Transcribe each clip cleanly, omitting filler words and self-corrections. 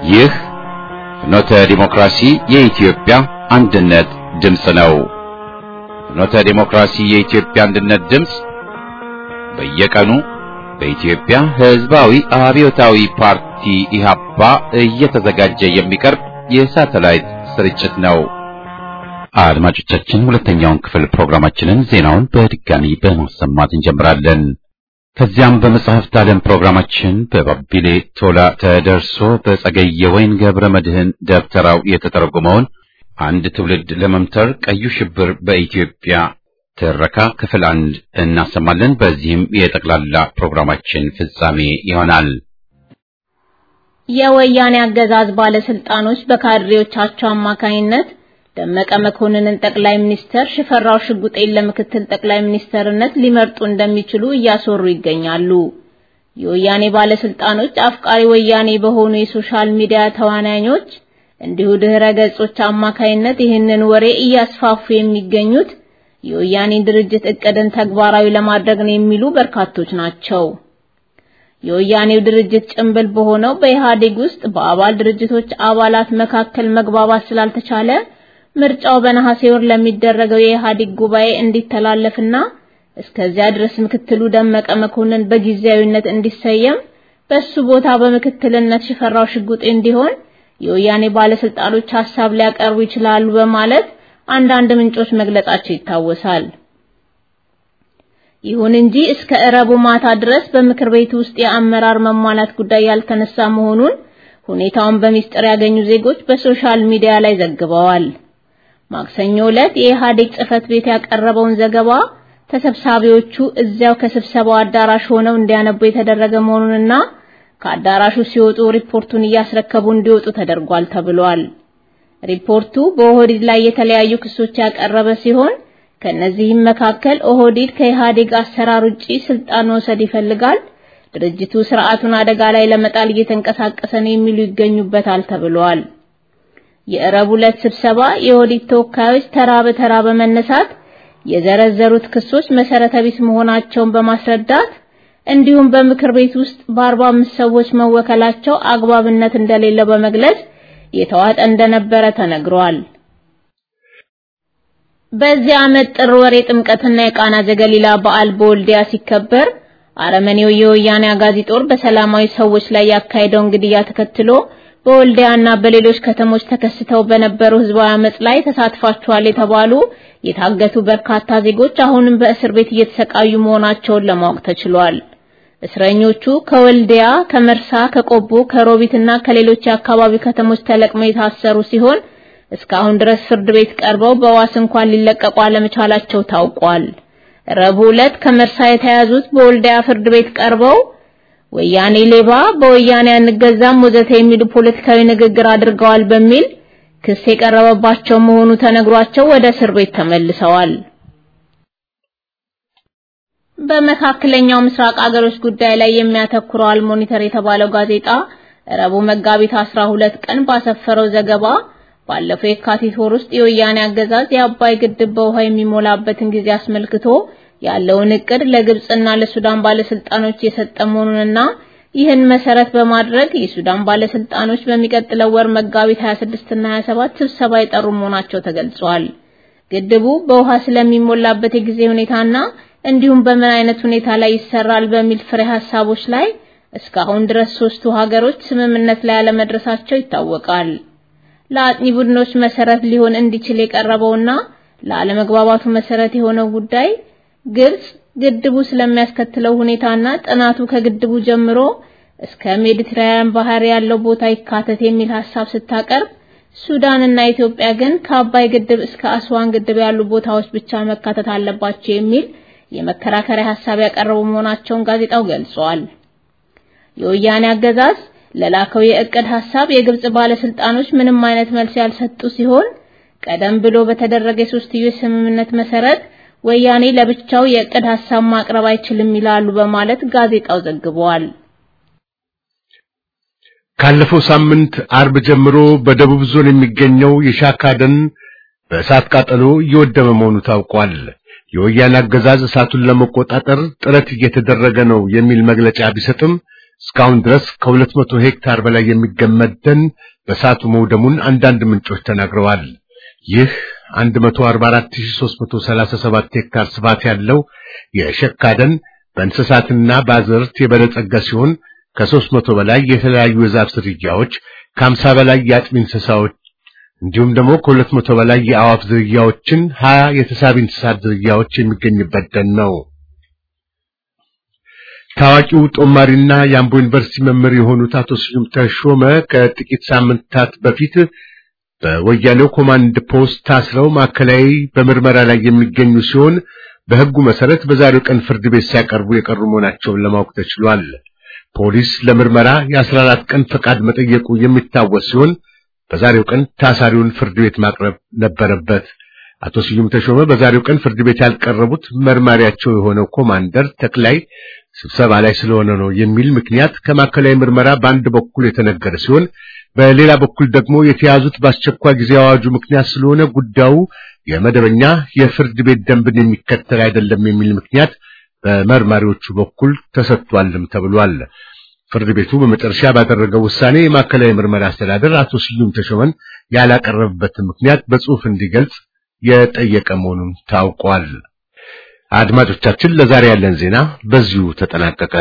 ይህ ፍኖተ ዲሞክራሲ የኢትዮጵያ አንድነት ድምፅ ነው። ፍኖተ ዲሞክራሲ የኢትዮጵያ አንድነት ድምፅ በየቀኑ በኢትዮጵያ ሕዝባዊ አብዮታዊ ፓርቲ ኢህአፓ እየተዘጋጀ የሚቀርብ የሳተላይት ስርጭት ነው። አድማጮቻችን ሁለተኛውን ክፍል ፕሮግራማችንን ዜናውን በድጋሚ በማሰማት እንጀምራለን። ከዚያም በመጽሐፍት ዓለም ፕሮግራማችን በባቢሌ ቶላ ተደርሶ በጸገየ ወይን ገብረ መድህን ደብተራው የተተረጎመውን አንድ ትውልድ ለመምተር ቀዩ ሽብር በኢትዮጵያ ትረካ ክፍል 1 እናሰማለን። በዚህም የጠቅላላ ፕሮግራማችን ፍጻሜ ይሆናል። የወያኔ አገዛዝ ባለስልጣኖች በካድሬዎቻቸው አማካይነት ደመቀ መኮንንን ጠቅላይ ሚኒስተር ሽፈራው ሽጉጤን ለምክትል ጠቅላይ ሚኒስተርነት ሊመርጡ እንደሚችሉ እያሰሩ ይገኛሉ። የወያኔ ባለስልጣኖች አፍቃሪ ወያኔ በሆኑ የሶሻል ሚዲያ ተዋናኞች እንዲሁ ድህረ ገጾች አማካይነት ይህንን ወሬ እያስፋፉ የሚገኙት የወያኔ ድርጅት እቅድን ተግባራዊ ለማድረግ ነው የሚሉ በርካቶች ናቸው። የወያኔው ድርጅት ጭምብል በሆነው በኢህአዴግ ውስጥ በአባል ድርጅቶች አባላት መካከል መግባባት ስላልተቻለ ምርጫው በነሐሴ ወር ለሚደረገው የኢህአዴግ ጉባኤ እንዲተላለፍና እስከዚያ ድረስ ምክትሉ ደመቀ መኮንን በጊዜያዊነት እንዲሰየም በሱ ቦታ በምክትልነት ሽፈራው ሽጉጤ እንዲሆን የወያኔ ባለስልጣኖች ሐሳብ ሊያቀርቡ ይችላሉ በማለት አንዳንድ ምንጮች መግለጻቸው ይታወሳል። ይሁን እንጂ እስከ ረቡዕ ማታ ድረስ በምክር ቤት ውስጥ የአመራር መሟላት ጉዳይ ያልተነሳ መሆኑን ሁኔታውን በሚስጥር ያገኙ ዜጎች በሶሻል ሚዲያ ላይ ዘግበዋል። ማክሰኞ ዕለት የኢህአዴግ ጽህፈት ቤት ያቀረበውን ዘገባ ተሰብሳቢዎቹ እዚያው ከስብሰባው አዳራሽ ሆነው እንዲያነቡ የተደረገ መሆኑንና ከአዳራሹ ሲወጡ ሪፖርቱን እያስረከቡ እንዲወጡ ተደርጓል ተብሏል። ሪፖርቱ በኦህዴድ ላይ የተለያዩ ክሶች ያቀረበ ሲሆን ከነዚህም መካከል ኦህዴድ ከኢህአዴግ አሰራር ውጪ ስልጣን መውሰድ ይፈልጋል፣ ድርጅቱ ስርዓቱን አደጋ ላይ ለመጣል እየተንቀሳቀሰ ነው የሚሉ ይገኙበታል ተብሏል። የረቡዕ ዕለት ስብሰባ የኦህዴድ ተወካዮች ተራ በተራ በመነሳት የዘረዘሩት ክሶች መሰረተ ቢስ መሆናቸውን በማስረዳት እንዲሁም በምክር ቤት ውስጥ በ45 ሰዎች መወከላቸው አግባብነት እንደሌለው በመግለጽ የተዋጠ እንደነበረ ተነግሯል። በዚህ ዓመት ጥር ወር የጥምቀትና የቃና ዘገሊላ በዓል በወልዲያ ሲከበር አረመኔው የወያኔ አጋዚ ጦር በሰላማዊ ሰዎች ላይ ያካሄደውን ግድያ ተከትሎ በወልዲያና በሌሎች ከተሞች ተከስተው በነበሩ ህዝባዊ አመጽ ላይ ተሳትፏቸዋል የተባሉ የታገቱ በርካታ ዜጎች አሁንም በእስር ቤት እየተሰቃዩ መሆናቸውን ለማወቅ ተችሏል። እስረኞቹ ከወልዲያ፣ ከመርሳ፣ ከቆቦ፣ ከሮቢትና ከሌሎች የአካባቢ ከተሞች ተለቅመው የታሰሩ ሲሆን እስካሁን ድረስ ፍርድ ቤት ቀርበው በዋስ እንኳን ሊለቀቁ አለመቻላቸው ታውቋል። ረቡዕ ዕለት ከመርሳ የተያዙት በወልዲያ ፍርድ ቤት ቀርበው ወያኔ ሌባ፣ በወያኔ አንገዛም ወዘተ የሚሉ ፖለቲካዊ ንግግር አድርገዋል በሚል ክስ የቀረበባቸው መሆኑ ተነግሯቸው ወደ እስር ቤት ተመልሰዋል። በመካከለኛው ምስራቅ አገሮች ጉዳይ ላይ የሚያተኩረው አልሞኒተር የተባለው ጋዜጣ ረቡዕ መጋቢት 12 ቀን ባሰፈረው ዘገባ ባለፈው የካቲት ወር ውስጥ የወያኔ አገዛዝ የአባይ ግድብ በውሃ የሚሞላበትን ጊዜ አስመልክቶ ያለውን እቅድ ለግብጽና ለሱዳን ባለስልጣኖች የሰጠ መሆኑንና ይህን መሰረት በማድረግ የሱዳን ባለስልጣኖች በሚቀጥለው ወር መጋቢት 26 እና 27 ስብሰባ የጠሩ መሆናቸው ተገልጿል። ግድቡ በውሃ ስለሚሞላበት የጊዜ ሁኔታና እንዲሁም በምን አይነት ሁኔታ ላይ ይሰራል በሚል ፍሬ ሐሳቦች ላይ እስካሁን ድረስ ሶስቱ ሀገሮች ስምምነት ላይ ያለመድረሳቸው ይታወቃል። ለአጥኚ ቡድኖች መሰረት ሊሆን እንዲችል የቀረበውና ለዓለመግባባቱ መሰረት የሆነው ጉዳይ ግብጽ ግድቡ ስለሚያስከትለው ሁኔታና ጥናቱ ከግድቡ ጀምሮ እስከ ሜዲትራኒያን ባህር ያለው ቦታ ይካተት የሚል ሐሳብ ስታቀርብ፣ ሱዳንና ኢትዮጵያ ግን ከአባይ ግድብ እስከ አስዋን ግድብ ያሉ ቦታዎች ብቻ መካተት አለባቸው የሚል የመከራከሪያ ሐሳብ ያቀረቡ መሆናቸውን ጋዜጣው ገልጿል። የወያኔ አገዛዝ ለላከው የእቅድ ሐሳብ የግብጽ ባለስልጣኖች ምንም አይነት መልስ ያልሰጡ ሲሆን ቀደም ብሎ በተደረገ የሶስትዮሽ ስምምነት መሰረት ወያኔ ለብቻው የእቅድ ሐሳብ ማቅረብ አይችልም ይላሉ በማለት ጋዜጣው ዘግቧል። ካለፈው ሳምንት አርብ ጀምሮ በደቡብ ዞን የሚገኘው የሻካ ደን በእሳት ቃጠሎ እየወደመ መሆኑ ታውቋል። የወያኔ አገዛዝ እሳቱን ለመቆጣጠር ጥረት እየተደረገ ነው የሚል መግለጫ ቢሰጥም እስካሁን ድረስ ከ200 ሄክታር በላይ የሚገመት ደን በእሳቱ መውደሙን አንዳንድ ምንጮች ተናግረዋል። ይህ 144337 ሄክታር ስፋት ያለው የሸካ ደን በእንስሳትና በአዝርዕት የበለጸገ ሲሆን ከ300 በላይ የተለያዩ የዛፍ ዝርያዎች፣ ከ50 በላይ የአጥቢ እንስሳዎች እንዲሁም ደግሞ ከ200 በላይ የአዋፍ ዝርያዎችን 20 የተሳቢ እንስሳት ዝርያዎች የሚገኙበት ደን ነው። ታዋቂው ጦማሪና የአምቦ ዩኒቨርሲቲ መምህር የሆኑት አቶ ስዩም ተሾመ ከጥቂት ሳምንታት በፊት በወያኔው ኮማንድ ፖስት ታስረው ማዕከላዊ በምርመራ ላይ የሚገኙ ሲሆን በሕጉ መሰረት በዛሬው ቀን ፍርድ ቤት ሲያቀርቡ የቀሩ መሆናቸውን ለማወቅ ተችሏል። ፖሊስ ለምርመራ የ14 ቀን ፈቃድ መጠየቁ የሚታወስ ሲሆን በዛሬው ቀን ታሳሪውን ፍርድ ቤት ማቅረብ ነበረበት። አቶ ስዩም ተሾመ በዛሬው ቀን ፍርድ ቤት ያልቀረቡት መርማሪያቸው የሆነው ኮማንደር ተክላይ ስብሰባ ላይ ስለሆነ ነው የሚል ምክንያት ከማዕከላዊ ምርመራ በአንድ በኩል የተነገረ ሲሆን በሌላ በኩል ደግሞ የተያዙት በአስቸኳይ ጊዜ አዋጁ ምክንያት ስለሆነ ጉዳዩ የመደበኛ የፍርድ ቤት ደንብን የሚከተል አይደለም የሚል ምክንያት በመርማሪዎቹ በኩል ተሰጥቷልም ተብሏል። ፍርድ ቤቱ በመጨረሻ ባደረገው ውሳኔ የማዕከላዊ ምርመራ አስተዳደር አቶ ስዩም ተሾመን ያላቀረበበትን ምክንያት በጽሑፍ እንዲገልጽ የጠየቀ መሆኑን ታውቋል። አድማጮቻችን ለዛሬ ያለን ዜና በዚሁ ተጠናቀቀ።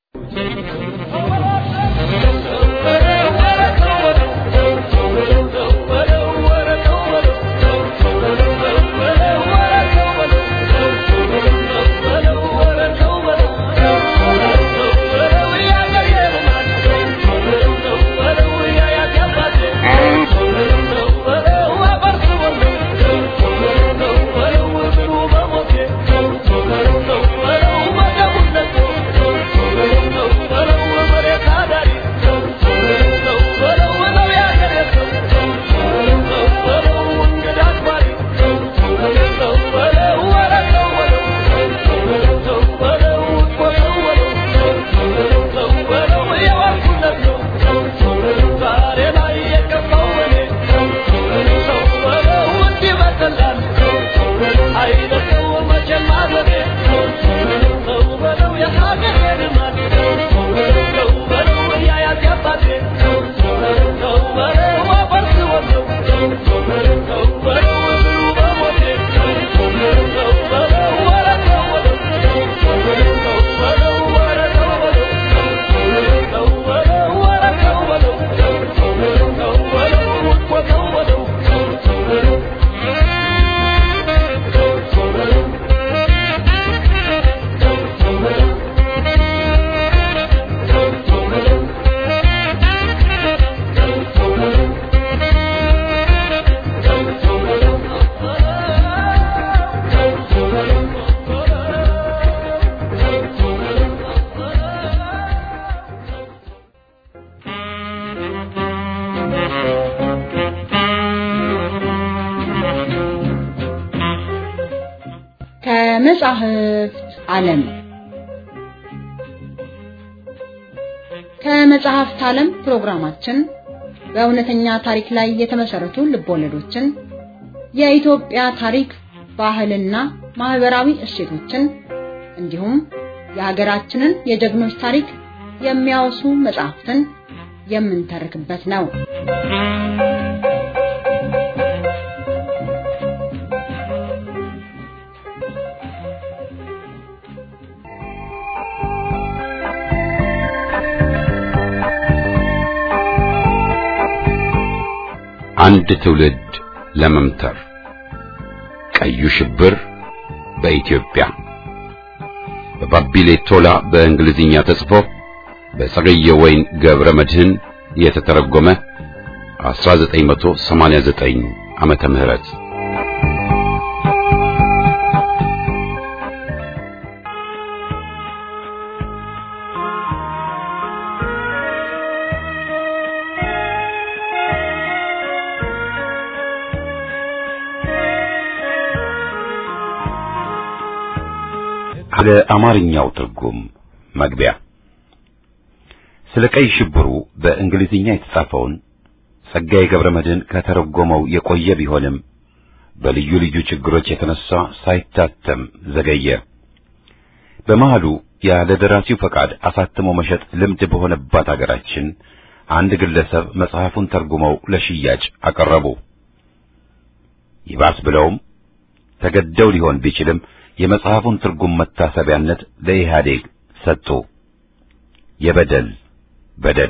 ከመጽሐፍት ዓለም ከመጽሐፍት ዓለም ፕሮግራማችን በእውነተኛ ታሪክ ላይ የተመሰረቱ ልቦለዶችን፣ የኢትዮጵያ ታሪክ፣ ባህልና ማህበራዊ እሴቶችን እንዲሁም የሀገራችንን የጀግኖች ታሪክ የሚያወሱ መጽሐፍትን የምንተርክበት ነው። አንድ ትውልድ ለመምተር ቀዩ ሽብር በኢትዮጵያ በባቢሌ ቶላ በእንግሊዝኛ ተጽፎ በጸገየ ወይን ገብረ መድህን የተተረጎመ 1989 ዓመተ ምህረት ለአማርኛው ትርጉም መግቢያ ስለ ቀይ ሽብሩ በእንግሊዝኛ የተጻፈውን ጸጋዬ ገብረ መድህን ከተረጎመው የቆየ ቢሆንም በልዩ ልዩ ችግሮች የተነሳ ሳይታተም ዘገየ። በመሃሉ ያለ ደራሲው ፈቃድ አሳትሞ መሸጥ ልምድ በሆነባት ሀገራችን አንድ ግለሰብ መጽሐፉን ተርጉመው ለሽያጭ አቀረቡ። ይባስ ብለውም ተገደው ሊሆን ቢችልም የመጽሐፉን ትርጉም መታሰቢያነት ለኢህአዴግ ሰጡ። የበደል በደል።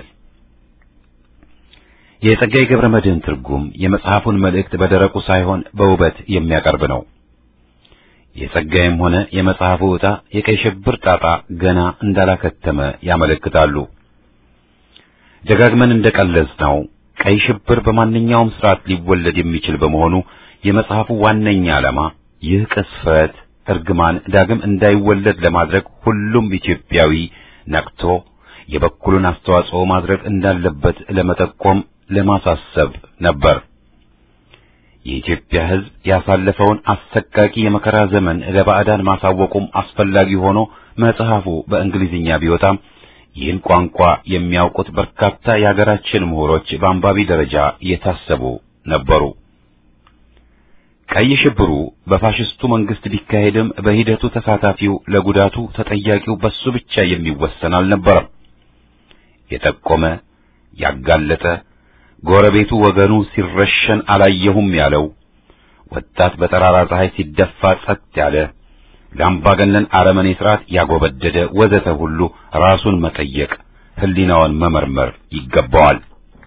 የጸጋዬ ገብረመድህን ትርጉም የመጽሐፉን መልእክት በደረቁ ሳይሆን በውበት የሚያቀርብ ነው። የጸጋዬም ሆነ የመጽሐፉ ዕጣ የቀይ ሽብር ጣጣ ገና እንዳላከተመ ያመለክታሉ። ደጋግመን እንደቀለጽነው ቀይ ሽብር በማንኛውም ስርዓት ሊወለድ የሚችል በመሆኑ የመጽሐፉ ዋነኛ ዓላማ ይህ ቅስፈት እርግማን ዳግም እንዳይወለድ ለማድረግ ሁሉም ኢትዮጵያዊ ነቅቶ የበኩሉን አስተዋጽኦ ማድረግ እንዳለበት ለመጠቆም ለማሳሰብ ነበር። የኢትዮጵያ ሕዝብ ያሳለፈውን አሰቃቂ የመከራ ዘመን ለባዕዳን ማሳወቁም አስፈላጊ ሆኖ መጽሐፉ በእንግሊዝኛ ቢወጣም ይህን ቋንቋ የሚያውቁት በርካታ የሀገራችን ምሁሮች በአንባቢ ደረጃ የታሰቡ ነበሩ። ቀይ ሽብሩ በፋሽስቱ መንግስት ቢካሄድም በሂደቱ ተሳታፊው ለጉዳቱ ተጠያቂው በሱ ብቻ የሚወሰን አልነበረም። የጠቆመ ያጋለጠ ጎረቤቱ ወገኑ ሲረሸን አላየሁም ያለው ወጣት በጠራራ ፀሐይ ሲደፋ ጸጥ ያለ ለአምባገነን አረመኔ ስርዓት ያጎበደደ ወዘተ ሁሉ ራሱን መጠየቅ ህሊናውን መመርመር ይገባዋል።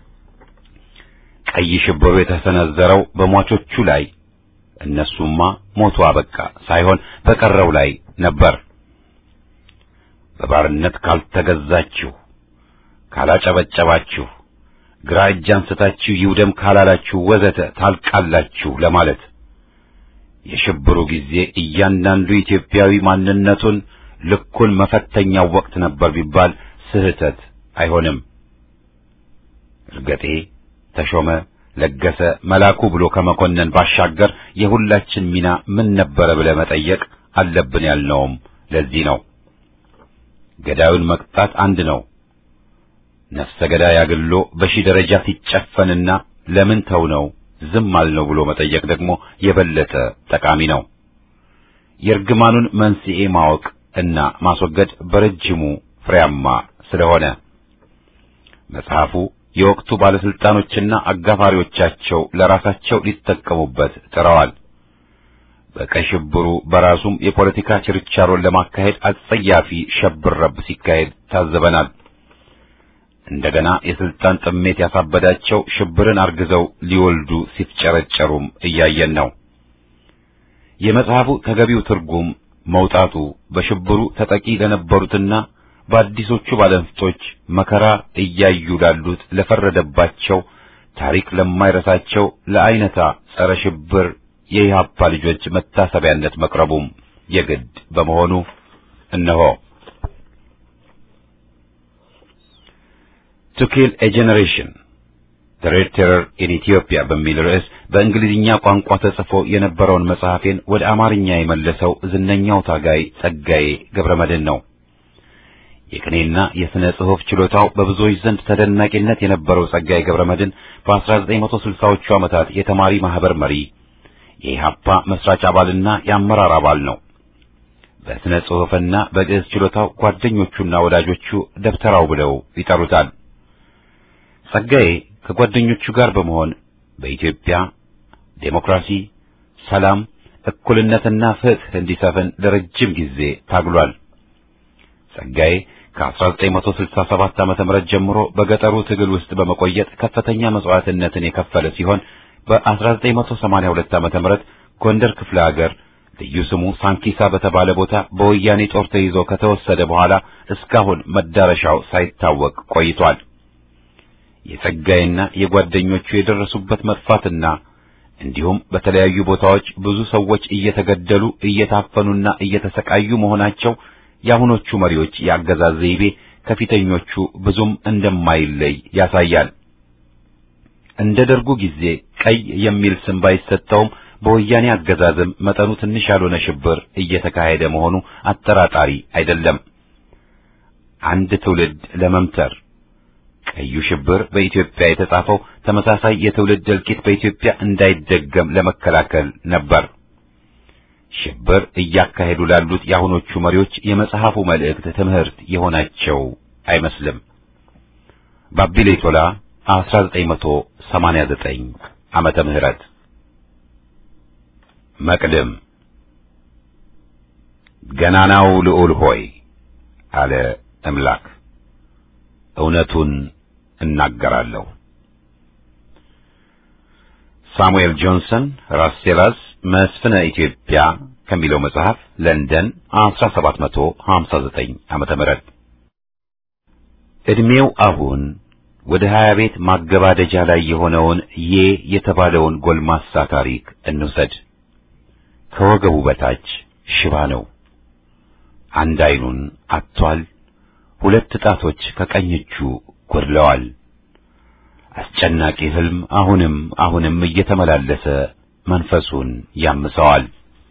ቀይ ሽብሩ የተሰነዘረው በሟቾቹ ላይ እነሱማ ሞቱ አበቃ ሳይሆን በቀረው ላይ ነበር። በባርነት ካልተገዛችሁ፣ ካላጨበጨባችሁ፣ ግራ እጅ አንስታችሁ ይውደም ካላላችሁ ወዘተ ታልቃላችሁ ለማለት። የሽብሩ ጊዜ እያንዳንዱ ኢትዮጵያዊ ማንነቱን ልኩን መፈተኛው ወቅት ነበር ቢባል ስህተት አይሆንም። እርገጤ፣ ተሾመ፣ ለገሰ፣ መላኩ ብሎ ከመኮነን ባሻገር የሁላችን ሚና ምን ነበረ ብለህ መጠየቅ አለብን ያልነውም ለዚህ ነው። ገዳዩን መቅጣት አንድ ነው። ነፍሰ ገዳይ አግሎ በሺህ ደረጃ ሲጨፈንና ለምን ተው ነው ዝም አልነው ብሎ መጠየቅ ደግሞ የበለጠ ጠቃሚ ነው። የእርግማኑን መንስኤ ማወቅ እና ማስወገድ በረጅሙ ፍሬያማ ስለሆነ መጽሐፉ የወቅቱ ባለስልጣኖችና አጋፋሪዎቻቸው ለራሳቸው ሊጠቀሙበት ጥረዋል። በቀይ ሽብሩ በራሱም የፖለቲካ ችርቻሮን ለማካሄድ አጸያፊ ሸብረብ ሲካሄድ ታዘበናል። እንደገና የስልጣን ጥሜት ያሳበዳቸው ሽብርን አርግዘው ሊወልዱ ሲፍጨረጨሩም እያየን ነው። የመጽሐፉ ተገቢው ትርጉም መውጣቱ በሽብሩ ተጠቂ ለነበሩትና በአዲሶቹ ባለንፍጦች መከራ እያዩ ላሉት ለፈረደባቸው ታሪክ ለማይረሳቸው ለአይነታ ጸረ ሽብር የኢህአፓ ልጆች መታሰቢያነት መቅረቡም የግድ በመሆኑ እነሆ To Kill a Generation The Red Terror in Ethiopia በሚል ርዕስ በእንግሊዝኛ ቋንቋ ተጽፎ የነበረውን መጽሐፌን ወደ አማርኛ የመለሰው ዝነኛው ታጋይ ጸጋዬ ገብረመድህን ነው። የቅኔና የሥነ ጽሑፍ ችሎታው በብዙዎች ዘንድ ተደናቂነት የነበረው ጸጋዬ ገብረመድህን በ1960ዎቹ ዓመታት የተማሪ ማህበር መሪ፣ የኢህአፓ መስራች አባልና የአመራር አባል ነው። በሥነ ጽሑፍና በግዕዝ ችሎታው ጓደኞቹና ወዳጆቹ ደብተራው ብለው ይጠሩታል። ጸጋዬ ከጓደኞቹ ጋር በመሆን በኢትዮጵያ ዴሞክራሲ፣ ሰላም፣ እኩልነትና ፍትህ እንዲሰፍን ለረጅም ጊዜ ታግሏል። ጸጋዬ ከ1967 ዓ.ም ጀምሮ በገጠሩ ትግል ውስጥ በመቆየት ከፍተኛ መስዋዕትነትን የከፈለ ሲሆን በ1982 ዓ.ም ጎንደር ክፍለ ሀገር ልዩ ስሙ ሳንኪሳ በተባለ ቦታ በወያኔ ጦር ተይዞ ከተወሰደ በኋላ እስካሁን መዳረሻው ሳይታወቅ ቆይቷል። የጸጋዬና የጓደኞቹ የደረሱበት መጥፋትና እንዲሁም በተለያዩ ቦታዎች ብዙ ሰዎች እየተገደሉ እየታፈኑና እየተሰቃዩ መሆናቸው የአሁኖቹ መሪዎች የአገዛዝ ዘይቤ ከፊተኞቹ ብዙም እንደማይለይ ያሳያል። እንደ ደርጉ ጊዜ ቀይ የሚል ስም ባይሰጠውም በወያኔ አገዛዝም መጠኑ ትንሽ ያልሆነ ሽብር እየተካሄደ መሆኑ አጠራጣሪ አይደለም። አንድ ትውልድ ለመምተር ቀዩ ሽብር በኢትዮጵያ የተጻፈው ተመሳሳይ የትውልድ እልቂት በኢትዮጵያ እንዳይደገም ለመከላከል ነበር። ሽብር እያካሄዱ ላሉት የአሁኖቹ መሪዎች የመጽሐፉ መልእክት ትምህርት የሆናቸው አይመስልም። ባቢሌ ቶላ 1989 ዓመተ ምህረት መቅድም ገናናው ልዑል ሆይ አለ አምላክ፣ እውነቱን እናገራለሁ። ሳሙኤል ጆንሰን ራስሴላስ መስፍነ ኢትዮጵያ ከሚለው መጽሐፍ ለንደን 1759 ዓመተ ምህረት። እድሜው አሁን ወደ 20 ቤት ማገባደጃ ላይ የሆነውን የተባለውን ጎልማሳ ታሪክ እንውሰድ። ከወገቡ በታች ሽባ ነው። አንድ አይኑን አጥቷል። 2 ጣቶች ከቀኝ እጁ ጎድለዋል። አስጨናቂ ህልም አሁንም እየተመላለሰ መንፈሱን ያምሰዋል።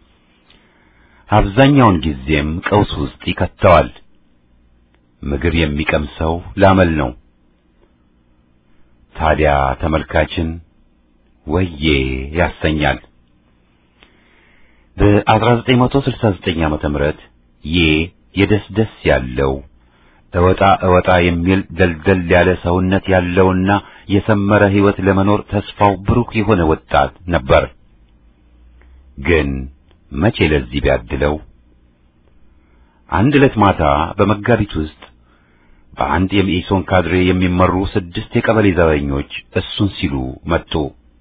አብዛኛውን ጊዜም ቀውስ ውስጥ ይከተዋል። ምግብ የሚቀምሰው ላመል ነው። ታዲያ ተመልካችን ወዬ ያሰኛል። በ1969 ዓመተ ምህረት የደስደስ ያለው እወጣ የሚል ደልደል ያለ ሰውነት ያለውና የሰመረ ህይወት ለመኖር ተስፋው ብሩክ የሆነ ወጣት ነበር። ግን መቼ ለዚህ ቢያድለው። አንድ ዕለት ማታ በመጋቢት ውስጥ በአንድ የመኢሶን ካድሬ የሚመሩ 6 የቀበሌ ዘበኞች እሱን ሲሉ መጡ።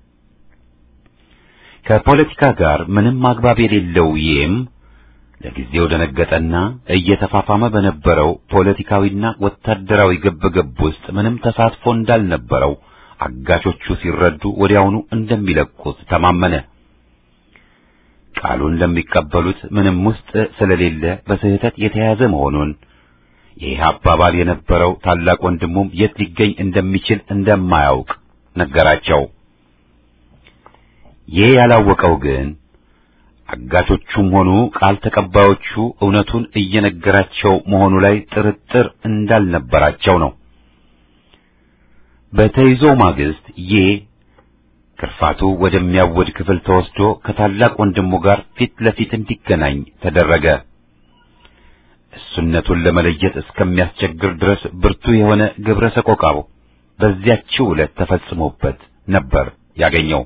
ከፖለቲካ ጋር ምንም አግባብ የሌለው ለጊዜው ደነገጠና እየተፋፋመ በነበረው ፖለቲካዊና ወታደራዊ ግብግብ ውስጥ ምንም ተሳትፎ እንዳልነበረው አጋቾቹ ሲረዱ ወዲያውኑ እንደሚለቁት ተማመነ። ቃሉን ለሚቀበሉት ምንም ውስጥ ስለሌለ በስህተት የተያዘ መሆኑን የኢህአፓ አባል የነበረው ታላቅ ወንድሙም የት ሊገኝ እንደሚችል እንደማያውቅ ነገራቸው። ያላወቀው ግን አጋቾቹም ሆኑ ቃል ተቀባዮቹ እውነቱን እየነገራቸው መሆኑ ላይ ጥርጥር እንዳልነበራቸው ነው። በተይዞ ማግስት ክርፋቱ ወደሚያወድ ክፍል ተወስዶ ከታላቅ ወንድሙ ጋር ፊት ለፊት እንዲገናኝ ተደረገ። እሱነቱን ለመለየት እስከሚያስቸግር ድረስ ብርቱ የሆነ ግብረ ሰቆቃው በዚያችው ዕለት ተፈጽሞበት ነበር ያገኘው።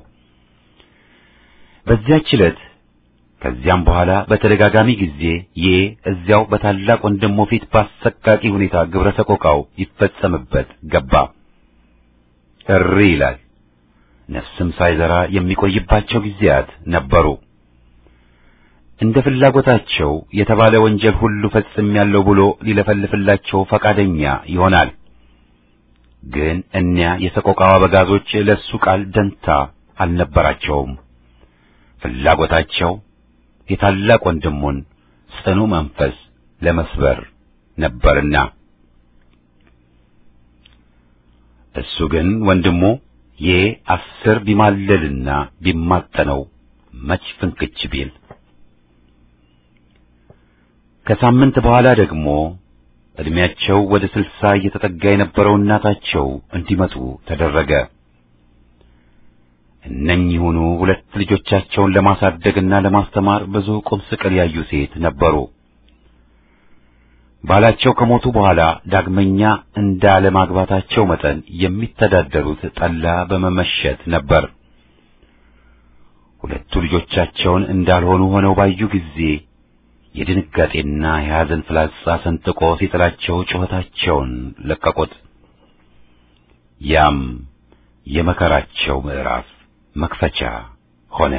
በዚያች ዕለት ከዚያም በኋላ በተደጋጋሚ ጊዜ እዚያው በታላቅ ወንድሙ ፊት ባሰቃቂ ሁኔታ ግብረ ሰቆቃው ይፈጸምበት ገባ። እሪ ይላል። ነፍስም ሳይዘራ የሚቆይባቸው ጊዜያት ነበሩ። እንደ ፍላጎታቸው የተባለ ወንጀል ሁሉ ፈጽሜያለሁ ብሎ ሊለፈልፍላቸው ፈቃደኛ ይሆናል። ግን እኒያ የሰቆቃው አበጋዞች ለሱ ቃል ደንታ አልነበራቸውም። ፍላጎታቸው የታላቅ ወንድሙን ጽኑ መንፈስ ለመስበር ነበርና። እሱ ግን ወንድሙ 10 ቢማለልና ቢማጠነው መች ፍንክች ቢል። ከሳምንት በኋላ ደግሞ እድሜያቸው ወደ 60 እየተጠጋ የነበረው እናታቸው እንዲመጡ ተደረገ። እነኚሁኑ 2 ልጆቻቸውን ለማሳደግና ለማስተማር ብዙ ቁም ስቅል ያዩ ሴት ነበሩ። ባላቸው ከሞቱ በኋላ ዳግመኛ እንዳለማግባታቸው መጠን የሚተዳደሩት ጠላ በመመሸት ነበር። 2 ልጆቻቸውን እንዳልሆኑ ሆነው ባዩ ጊዜ የድንጋጤና የሐዘን ፍላጻ ሰንጥቆ ሲጥላቸው ጩኸታቸውን ለቀቁት። ያም የመከራቸው ምዕራፍ መክፈቻ ሆነ።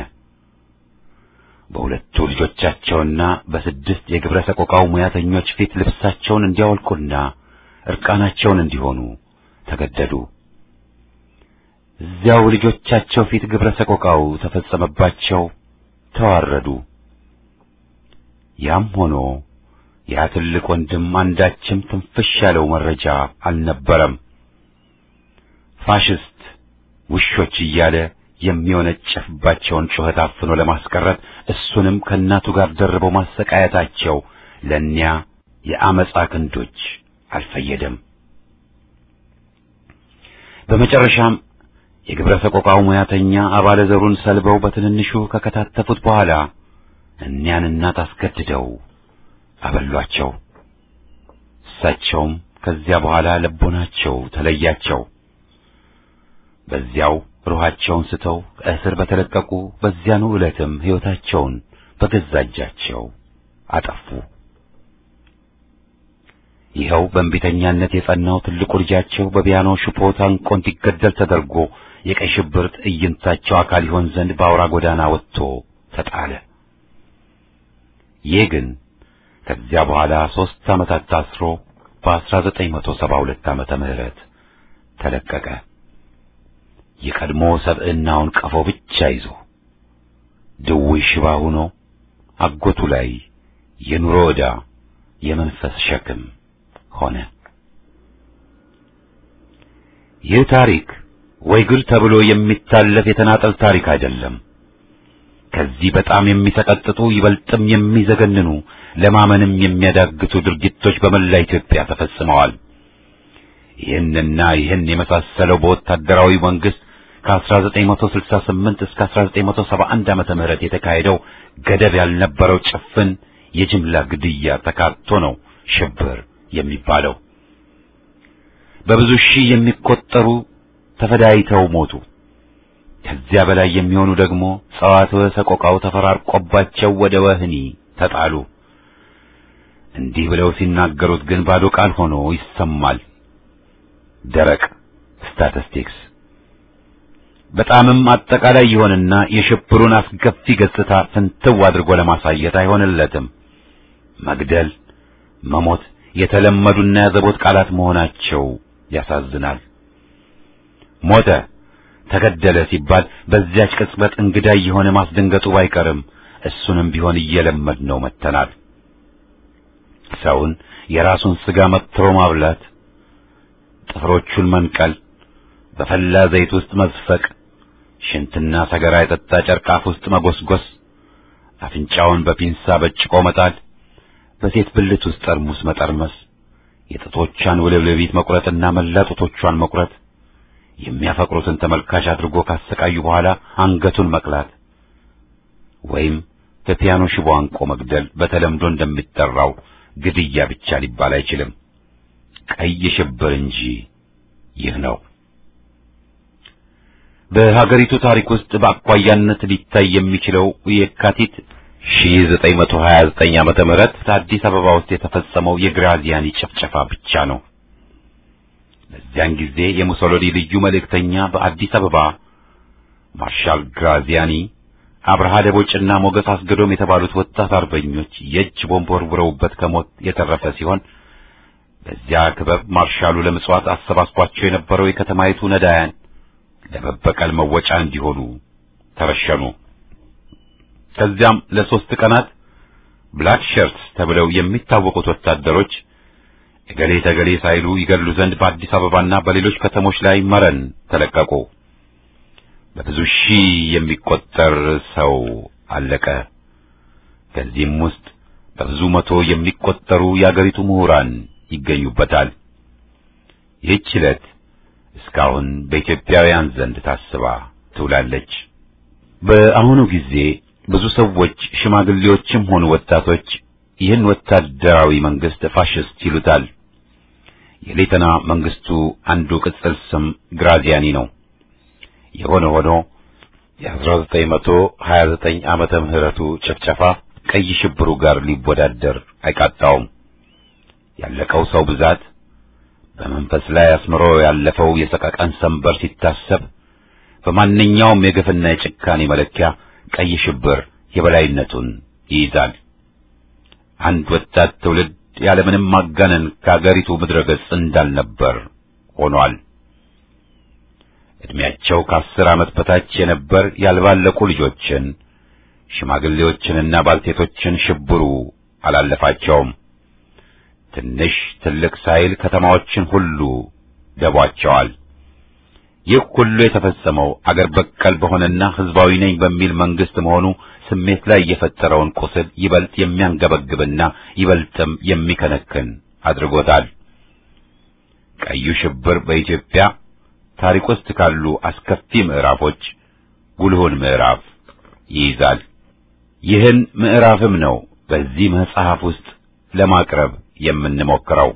በሁለቱ ልጆቻቸውና በ6 የግብረ ሰቆቃው ሙያተኞች ፊት ልብሳቸውን እንዲያወልቁና እርቃናቸውን እንዲሆኑ ተገደዱ። እዚያው ልጆቻቸው ፊት ግብረ ሰቆቃው ተፈጸመባቸው፣ ተዋረዱ። ያም ሆኖ ያ ትልቅ ወንድም አንዳችም ትንፍሽ ያለው መረጃ አልነበረም። ፋሽስት ውሾች እያለ የሚወነጨፍባቸውን ጩኸት አፍኖ ለማስቀረት እሱንም ከእናቱ ጋር ደርበው ማሰቃየታቸው ለእኒያ የአመፃ ክንዶች አልፈየደም። በመጨረሻም የግብረ ሰቆቃው ሙያተኛ አባለ ዘሩን ሰልበው በትንንሹ ከከታተፉት በኋላ እኒያን እናት አስገድደው አበሏቸው። እሳቸውም ከዚያ በኋላ ልቦናቸው ተለያቸው። በዚያው ሩሃቸውን ስተው ከእስር በተለቀቁ በዚያኑ ዕለትም ሕይወታቸውን በገዛ እጃቸው አጠፉ። ይኸው በእንቢተኛነት የጸናው ትልቁ ልጃቸው በፒያኖ ሽቦ ታንቆ እንዲገደል ተደርጎ የቀይ ሽብር ትዕይንታቸው አካል ይሆን ዘንድ በአውራ ጎዳና ወጥቶ ተጣለ። ይህ ግን ከዚያ በኋላ 3 ዓመታት ታስሮ በ1972 ዓመተ ምህረት ተለቀቀ። የቀድሞ ሰብዕናውን ቀፎ ብቻ ይዞ ድውይ ሽባ ሆኖ አጎቱ ላይ የኑሮ ዕዳ የመንፈስ ሸክም ሆነ። ይህ ታሪክ ወይ ግል ተብሎ የሚታለፍ የተናጠል ታሪክ አይደለም። ከዚህ በጣም የሚሰቀጥጡ ይበልጥም የሚዘገንኑ ለማመንም የሚያዳግቱ ድርጊቶች በመላ ኢትዮጵያ ተፈጽመዋል። ይህንና ይህን የመሳሰለው በወታደራዊ መንግስት ከ1968 እስከ 1971 ዓመተ ምህረት የተካሄደው ገደብ ያልነበረው ጭፍን የጅምላ ግድያ ተካቶ ነው ሽብር የሚባለው። በብዙ ሺህ የሚቆጠሩ ተፈዳይተው ሞቱ። ከዚያ በላይ የሚሆኑ ደግሞ ጸዋትወ ሰቆቃው ተፈራርቆባቸው ወደ ወህኒ ተጣሉ። እንዲህ ብለው ሲናገሩት ግን ባዶ ቃል ሆኖ ይሰማል። ደረቅ ስታቲስቲክስ በጣምም አጠቃላይ ይሆንና የሽብሩን አስከፊ ገጽታ ፍንትው አድርጎ ለማሳየት አይሆንለትም። መግደል፣ መሞት የተለመዱና ያዘቦት ቃላት መሆናቸው ያሳዝናል። ሞተ፣ ተገደለ ሲባል በዚያች ቅጽበት እንግዳ የሆነ ማስደንገጡ ባይቀርም እሱንም ቢሆን እየለመድነው መጥተናል። ሰውን የራሱን ስጋ መትሮ ማብላት፣ ጥፍሮቹን መንቀል፣ በፈላ ዘይት ውስጥ መዝፈቅ፣ ሽንትና ሰገራ የጠጣ ጨርቃፍ ውስጥ መጎስጎስ፣ አፍንጫውን በፒንሳ በጭቆ መጣል፣ በሴት ብልት ውስጥ ጠርሙስ መጠርመስ፣ የጥቶቿን ውልብልቢት መቁረጥና መላ ጡቶቿን መቁረጥ፣ የሚያፈቅሩትን ተመልካች አድርጎ ካሰቃዩ በኋላ አንገቱን መቅላት ወይም በፒያኖ ሽቦ አንቆ መግደል በተለምዶ እንደሚጠራው ግድያ ብቻ ሊባል አይችልም። ቀይ ሽብር እንጂ ይህ ነው። በሀገሪቱ ታሪክ ውስጥ በአኳያነት ሊታይ የሚችለው የካቲት 1929 ዓመተ ምህረት አዲስ አበባ ውስጥ የተፈጸመው የግራዚያኒ ጭፍጨፋ ብቻ ነው። በዚያን ጊዜ የሙሶሎኒ ልዩ መልእክተኛ በአዲስ አበባ ማርሻል ግራዚያኒ፣ አብርሃ ደቦጭና ሞገስ አስገዶም የተባሉት ወጣት አርበኞች የእጅ ቦምብ ወርውረውበት ከሞት የተረፈ ሲሆን በዚያ ክበብ ማርሻሉ ለምጽዋት አሰባስቧቸው የነበረው የከተማይቱ ነዳያን ለመበቀል መወጫ እንዲሆኑ ተረሸኑ። ከዚያም ለ3 ቀናት ብላክ ሸርትስ ተብለው የሚታወቁት ወታደሮች እገሌ ተገሌ ሳይሉ ይገድሉ ዘንድ በአዲስ አበባና በሌሎች ከተሞች ላይ መረን ተለቀቁ። በብዙ ሺህ የሚቆጠር ሰው አለቀ። ከዚህም ውስጥ በብዙ መቶ የሚቆጠሩ የአገሪቱ ምሁራን ይገኙበታል። ይህች ዕለት እስካሁን በኢትዮጵያውያን ዘንድ ታስባ ትውላለች። በአሁኑ ጊዜ ብዙ ሰዎች ሽማግሌዎችም ሆኑ ወጣቶች ይህን ወታደራዊ መንግስት ፋሽስት ይሉታል። የሌተና መንግስቱ አንዱ ቅጽል ስም ግራዚያኒ ነው። የሆነ ሆኖ የ1929 ዓመተ ምህረቱ ጭፍጨፋ ቀይ ሽብሩ ጋር ሊወዳደር አይቃጣውም። ያለቀው ሰው ብዛት፣ በመንፈስ ላይ አስምሮ ያለፈው የሰቀቀን ሰንበር ሲታሰብ በማንኛውም የግፍና የጭካኔ መለኪያ ቀይ ሽብር የበላይነቱን ይይዛል። አንድ ወጣት ትውልድ ያለምንም ማጋነን ከአገሪቱ ምድረ ገጽ እንዳልነበር ሆኗል። እድሜያቸው ከ10 ዓመት በታች የነበር ያልባለቁ ልጆችን፣ ሽማግሌዎችንና ባልቴቶችን ሽብሩ አላለፋቸውም። ትንሽ ትልቅ ሳይል ከተማዎችን ሁሉ ደቧቸዋል። ይህ ሁሉ የተፈጸመው አገር በቀል በሆነና ህዝባዊ ነኝ በሚል መንግስት መሆኑ ስሜት ላይ የፈጠረውን ቁስል ይበልጥ የሚያንገበግብና ይበልጥም የሚከነክን አድርጎታል። ቀዩ ሽብር በኢትዮጵያ ታሪክ ውስጥ ካሉ አስከፊ ምዕራፎች ጉልሁን ምዕራፍ ይይዛል። ይህን ምዕራፍም ነው በዚህ መጽሐፍ ውስጥ ለማቅረብ የምንሞክረው።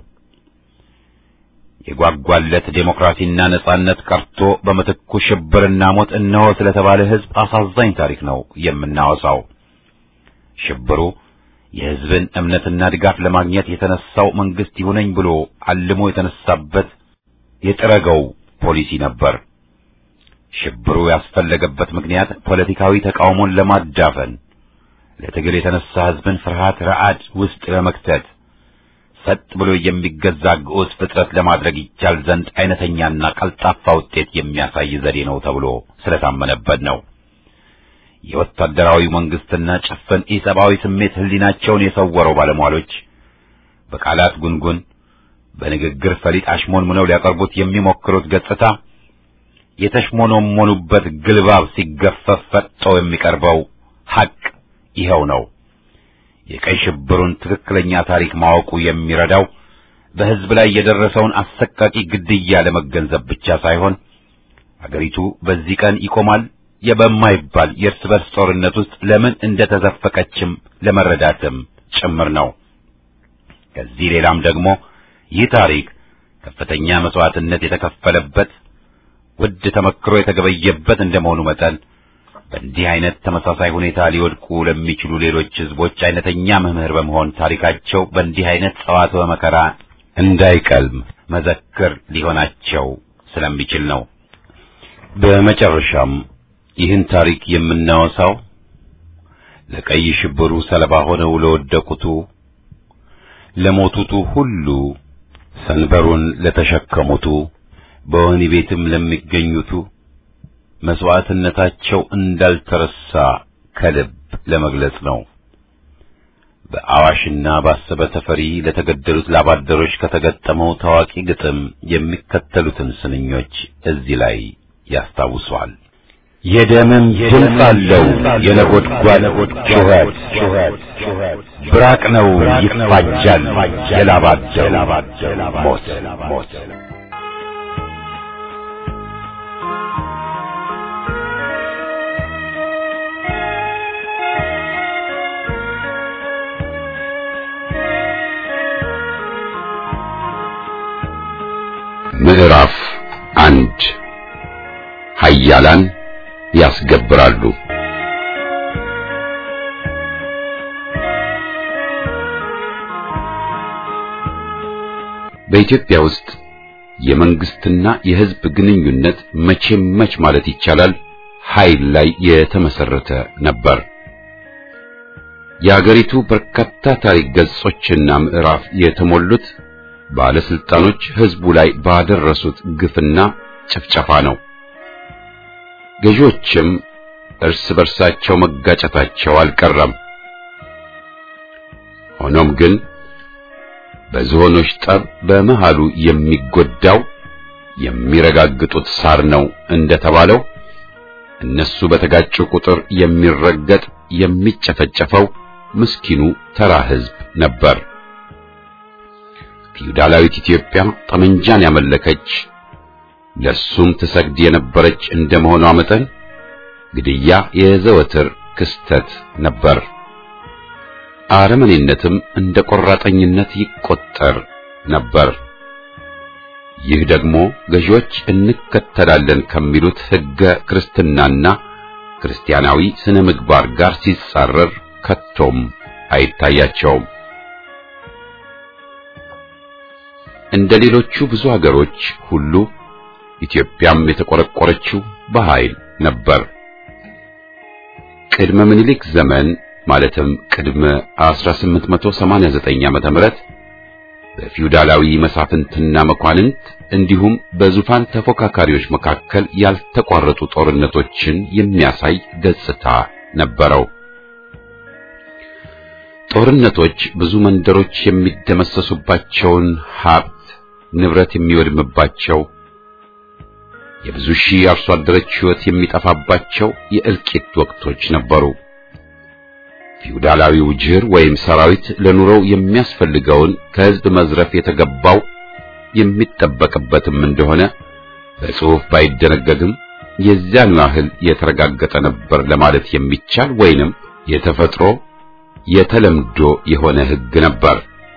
የጓጓለት ዴሞክራሲና ነጻነት ቀርቶ በመተኩ ሽብርና ሞት እነሆ ስለተባለ ሕዝብ አሳዛኝ ታሪክ ነው የምናወሳው። ሽብሩ የሕዝብን እምነትና ድጋፍ ለማግኘት የተነሳው መንግስት ይሁነኝ ብሎ አልሞ የተነሳበት የጥረገው ፖሊሲ ነበር። ሽብሩ ያስፈለገበት ምክንያት ፖለቲካዊ ተቃውሞን ለማዳፈን፣ ለትግል የተነሳ ሕዝብን ፍርሃት ረዓድ ውስጥ ለመክተት፣ ሰጥ ብሎ የሚገዛ ግዑዝ ፍጥረት ለማድረግ ይቻል ዘንድ አይነተኛና ቀልጣፋ ውጤት የሚያሳይ ዘዴ ነው ተብሎ ስለታመነበት ነው። የወታደራዊ መንግስትና ጭፍን ኢሰብአዊ ስሜት ህሊናቸውን የሰወረው ባለሟሎች በቃላት ጉንጉን በንግግር ፈሊጥ አሽሞንሙነው ሊያቀርቡት የሚሞክሩት ገጽታ የተሽሞኖሞኑበት ግልባብ ሲገፈፍ ፈጥጦ የሚቀርበው ሐቅ ይኸው ነው። የቀይ ሽብሩን ትክክለኛ ታሪክ ማወቁ የሚረዳው በሕዝብ ላይ የደረሰውን አሰቃቂ ግድያ ለመገንዘብ ብቻ ሳይሆን አገሪቱ በዚህ ቀን ይቆማል የበማይባል የእርስ በርስ ጦርነት ውስጥ ለምን እንደተዘፈቀችም ለመረዳትም ጭምር ነው። ከዚህ ሌላም ደግሞ ይህ ታሪክ ከፍተኛ መስዋዕትነት የተከፈለበት ውድ ተመክሮ የተገበየበት እንደመሆኑ መጠን በእንዲህ አይነት ተመሳሳይ ሁኔታ ሊወድቁ ለሚችሉ ሌሎች ሕዝቦች አይነተኛ መምህር በመሆን ታሪካቸው በእንዲህ አይነት ጸዋትወ መከራ እንዳይቀልም መዘክር ሊሆናቸው ስለሚችል ነው። በመጨረሻም ይህን ታሪክ የምናወሳው ለቀይ ሽብሩ ሰለባ ሆነው ለወደቁቱ፣ ለሞቱቱ ሁሉ፣ ሰንበሩን ለተሸከሙቱ፣ በወህኒ ቤትም ለሚገኙቱ መስዋዕትነታቸው እንዳልተረሳ ከልብ ለመግለጽ ነው። በአዋሽና ባሰበ ተፈሪ ለተገደሉት ላባደሮች ከተገጠመው ታዋቂ ግጥም የሚከተሉትን ስንኞች እዚህ ላይ ያስታውሷል። የደምም ድምፅ አለው የነጎድጓድ ጩኸት፣ ብራቅ ነው ይፋጃል የላባደሩ ሞት። ምዕራፍ 1 ኃያላን ያስገብራሉ። በኢትዮጵያ ውስጥ የመንግስትና የሕዝብ ግንኙነት መቼም መች ማለት ይቻላል ኃይል ላይ የተመሰረተ ነበር። የአገሪቱ በርካታ ታሪክ ገጾችና ምዕራፍ የተሞሉት ባለስልጣኖች ሕዝቡ ላይ ባደረሱት ግፍና ጭፍጨፋ ነው። ገዢዎችም እርስ በርሳቸው መጋጨታቸው አልቀረም። ሆኖም ግን በዝሆኖች ጠብ በመሃሉ የሚጎዳው የሚረጋግጡት ሳር ነው እንደተባለው እነሱ በተጋጩ ቁጥር የሚረገጥ የሚጨፈጨፈው ምስኪኑ ተራ ሕዝብ ነበር። ፊውዳላዊት ኢትዮጵያ ጠመንጃን ያመለከች ለሱም ተሰግድ የነበረች እንደመሆኗ መጠን ግድያ የዘወትር ክስተት ነበር። አረመኔነትም እንደ ቆራጠኝነት ይቆጠር ነበር። ይህ ደግሞ ገዢዎች እንከተላለን ከሚሉት ሕገ ክርስትናና ክርስቲያናዊ ስነ ምግባር ጋር ሲጻረር ከቶም አይታያቸውም። እንደ ሌሎቹ ብዙ ሀገሮች ሁሉ ኢትዮጵያም የተቆረቆረችው በኃይል ነበር። ቅድመ ምኒልክ ዘመን ማለትም ቅድመ 1889 ዓመተ ምህረት በፊውዳላዊ መሳፍንትና መኳንንት እንዲሁም በዙፋን ተፎካካሪዎች መካከል ያልተቋረጡ ጦርነቶችን የሚያሳይ ገጽታ ነበረው። ጦርነቶች ብዙ መንደሮች የሚደመሰሱባቸውን፣ ሀብት ንብረት የሚወድምባቸው፣ የብዙ ሺህ አርሶ አደሮች ሕይወት የሚጠፋባቸው የእልቂት ወቅቶች ነበሩ። ፊውዳላዊው ጅር ወይም ሰራዊት ለኑሮው የሚያስፈልገውን ከሕዝብ መዝረፍ የተገባው የሚጠበቅበትም እንደሆነ በጽሑፍ ባይደነገግም የዚያን ያህል የተረጋገጠ ነበር ለማለት የሚቻል ወይንም የተፈጥሮ የተለምዶ የሆነ ሕግ ነበር።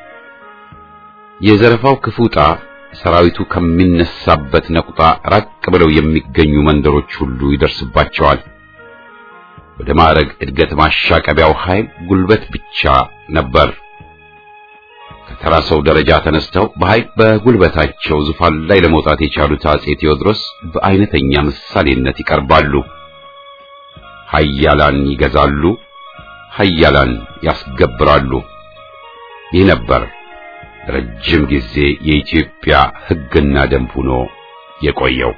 የዘረፋው ክፉጣ ሰራዊቱ ከሚነሳበት ነቁጣ ራቅ ብለው የሚገኙ መንደሮች ሁሉ ይደርስባቸዋል። ወደ ማዕረግ እድገት ማሻቀቢያው ኃይል ጉልበት ብቻ ነበር። ከተራ ሰው ደረጃ ተነስተው በኃይል በጉልበታቸው ዙፋን ላይ ለመውጣት የቻሉት አጼ ቴዎድሮስ በአይነተኛ ምሳሌነት ይቀርባሉ። ኃያላን ይገዛሉ፣ ኃያላን ያስገብራሉ። ይህ ነበር ረጅም ጊዜ የኢትዮጵያ ሕግና ደንብ ሆኖ የቆየው።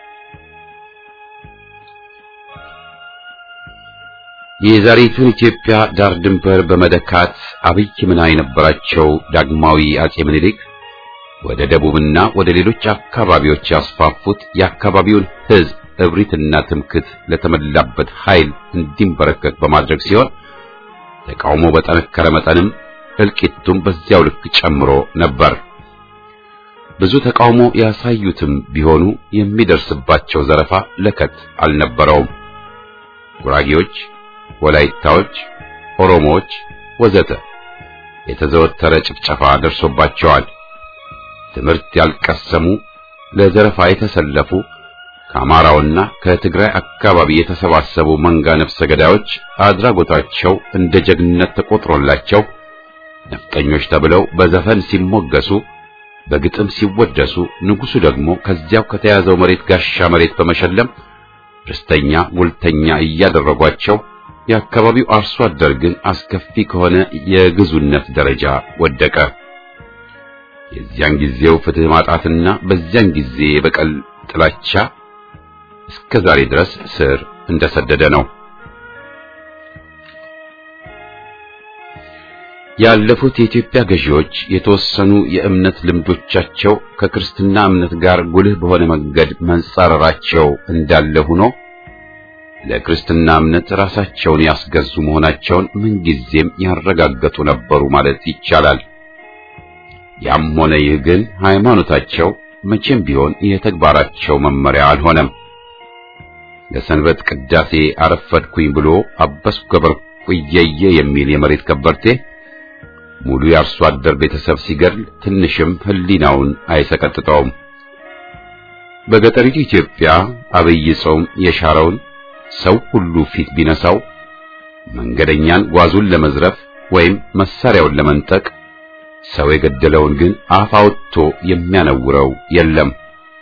የዛሬቱን ኢትዮጵያ ዳር ድንበር በመደካት አብይ ሚና የነበራቸው ዳግማዊ አጼ ምኒልክ ወደ ደቡብና ወደ ሌሎች አካባቢዎች ያስፋፉት የአካባቢውን ሕዝብ እብሪትና ትምክት ለተመላበት ኃይል እንዲንበረከክ በማድረግ ሲሆን ተቃውሞ በጠነከረ መጠንም እልቂቱም በዚያው ልክ ጨምሮ ነበር። ብዙ ተቃውሞ ያሳዩትም ቢሆኑ የሚደርስባቸው ዘረፋ ለከት አልነበረውም። ጉራጌዎች፣ ወላይታዎች፣ ኦሮሞዎች ወዘተ የተዘወተረ ጭፍጨፋ ደርሶባቸዋል። ትምህርት ያልቀሰሙ ለዘረፋ የተሰለፉ ከአማራውና ከትግራይ አካባቢ የተሰባሰቡ መንጋ ነፍሰ ገዳዮች አድራጎታቸው እንደ ጀግንነት ተቆጥሮላቸው ነፍጠኞች ተብለው በዘፈን ሲሞገሱ በግጥም ሲወደሱ ንጉሱ ደግሞ ከዚያው ከተያዘው መሬት ጋሻ መሬት በመሸለም ርስተኛ ጉልተኛ እያደረጓቸው የአካባቢው አርሶ አደር ግን አስከፊ ከሆነ የግዙነት ደረጃ ወደቀ። የዚያን ጊዜው ፍትህ ማጣትና በዚያን ጊዜ የበቀል ጥላቻ እስከ ዛሬ ድረስ ስር እንደሰደደ ነው። ያለፉት የኢትዮጵያ ገዢዎች የተወሰኑ የእምነት ልምዶቻቸው ከክርስትና እምነት ጋር ጉልህ በሆነ መንገድ መንጻረራቸው እንዳለ ሆኖ ለክርስትና እምነት ራሳቸውን ያስገዙ መሆናቸውን ምንጊዜም ያረጋገጡ ነበሩ ማለት ይቻላል። ያም ሆነ ይህ ግን ሃይማኖታቸው መቼም ቢሆን የተግባራቸው መመሪያ አልሆነም። ለሰንበት ቅዳሴ አረፈድኩኝ ብሎ አበስኩ ገበርኩ እየየ የሚል የመሬት ከበርቴ ሙሉ የአርሶ አደር ቤተሰብ ሲገድል ትንሽም ሕሊናውን አይሰቀጥጠውም። በገጠሪቱ ኢትዮጵያ አብይ ጾም የሻረውን ሰው ሁሉ ፊት ቢነሳው መንገደኛን ጓዙን ለመዝረፍ ወይም መሳሪያውን ለመንጠቅ ሰው የገደለውን ግን አፍ አውጥቶ የሚያነውረው የለም።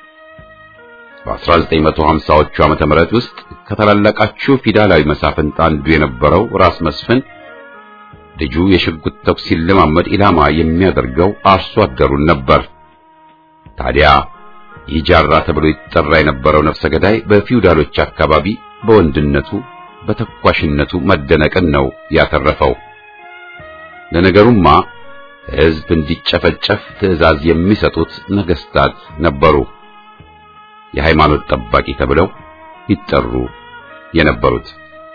በ1950ዎቹ ዓመተ ምህረት ውስጥ ከታላላቃችሁ ፊውዳላዊ መሳፍንት አንዱ የነበረው ራስ መስፍን ልጁ የሽጉጥ ተኩስ ሲለማመድ ኢላማ የሚያደርገው አርሶ አደሩን ነበር። ታዲያ ይጃራ ተብሎ ይጠራ የነበረው ነፍሰ ገዳይ በፊውዳሎች አካባቢ በወንድነቱ በተኳሽነቱ መደነቅን ነው ያተረፈው። ለነገሩማ ሕዝብ እንዲጨፈጨፍ ትዕዛዝ የሚሰጡት ነገስታት ነበሩ፣ የሃይማኖት ጠባቂ ተብለው ይጠሩ የነበሩት።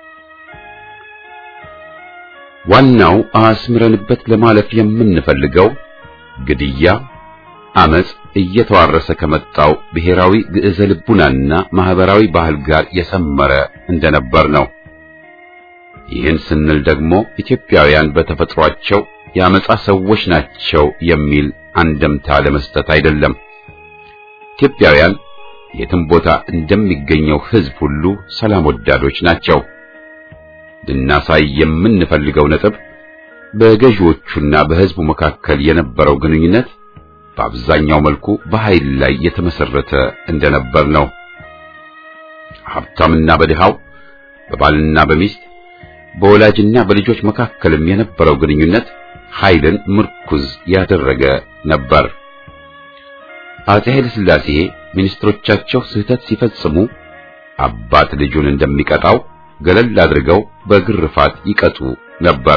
ዋናው አስምረንበት ለማለፍ የምንፈልገው ግድያ፣ አመጽ እየተዋረሰ ከመጣው ብሔራዊ ግዕዘ ልቡናና ማህበራዊ ባህል ጋር የሰመረ እንደነበር ነው። ይህን ስንል ደግሞ ኢትዮጵያውያን በተፈጥሯቸው የአመጻ ሰዎች ናቸው የሚል አንደምታ ለመስጠት አይደለም። ኢትዮጵያውያን የትም ቦታ እንደሚገኘው ሕዝብ ሁሉ ሰላም ወዳዶች ናቸው። ልናሳይ የምንፈልገው ነጥብ በገዢዎቹና በሕዝቡ መካከል የነበረው ግንኙነት በአብዛኛው መልኩ በኃይል ላይ የተመሰረተ እንደነበር ነው። ሀብታምና በድሃው፣ በባልና በሚስት፣ በወላጅና በልጆች መካከልም የነበረው ግንኙነት ኃይልን ምርኩዝ ያደረገ ነበር። አፄ ኃይለ ሥላሴ ሚኒስትሮቻቸው ስህተት ሲፈጽሙ አባት ልጁን እንደሚቀጣው ገለል አድርገው በግርፋት ይቀጡ ነበር።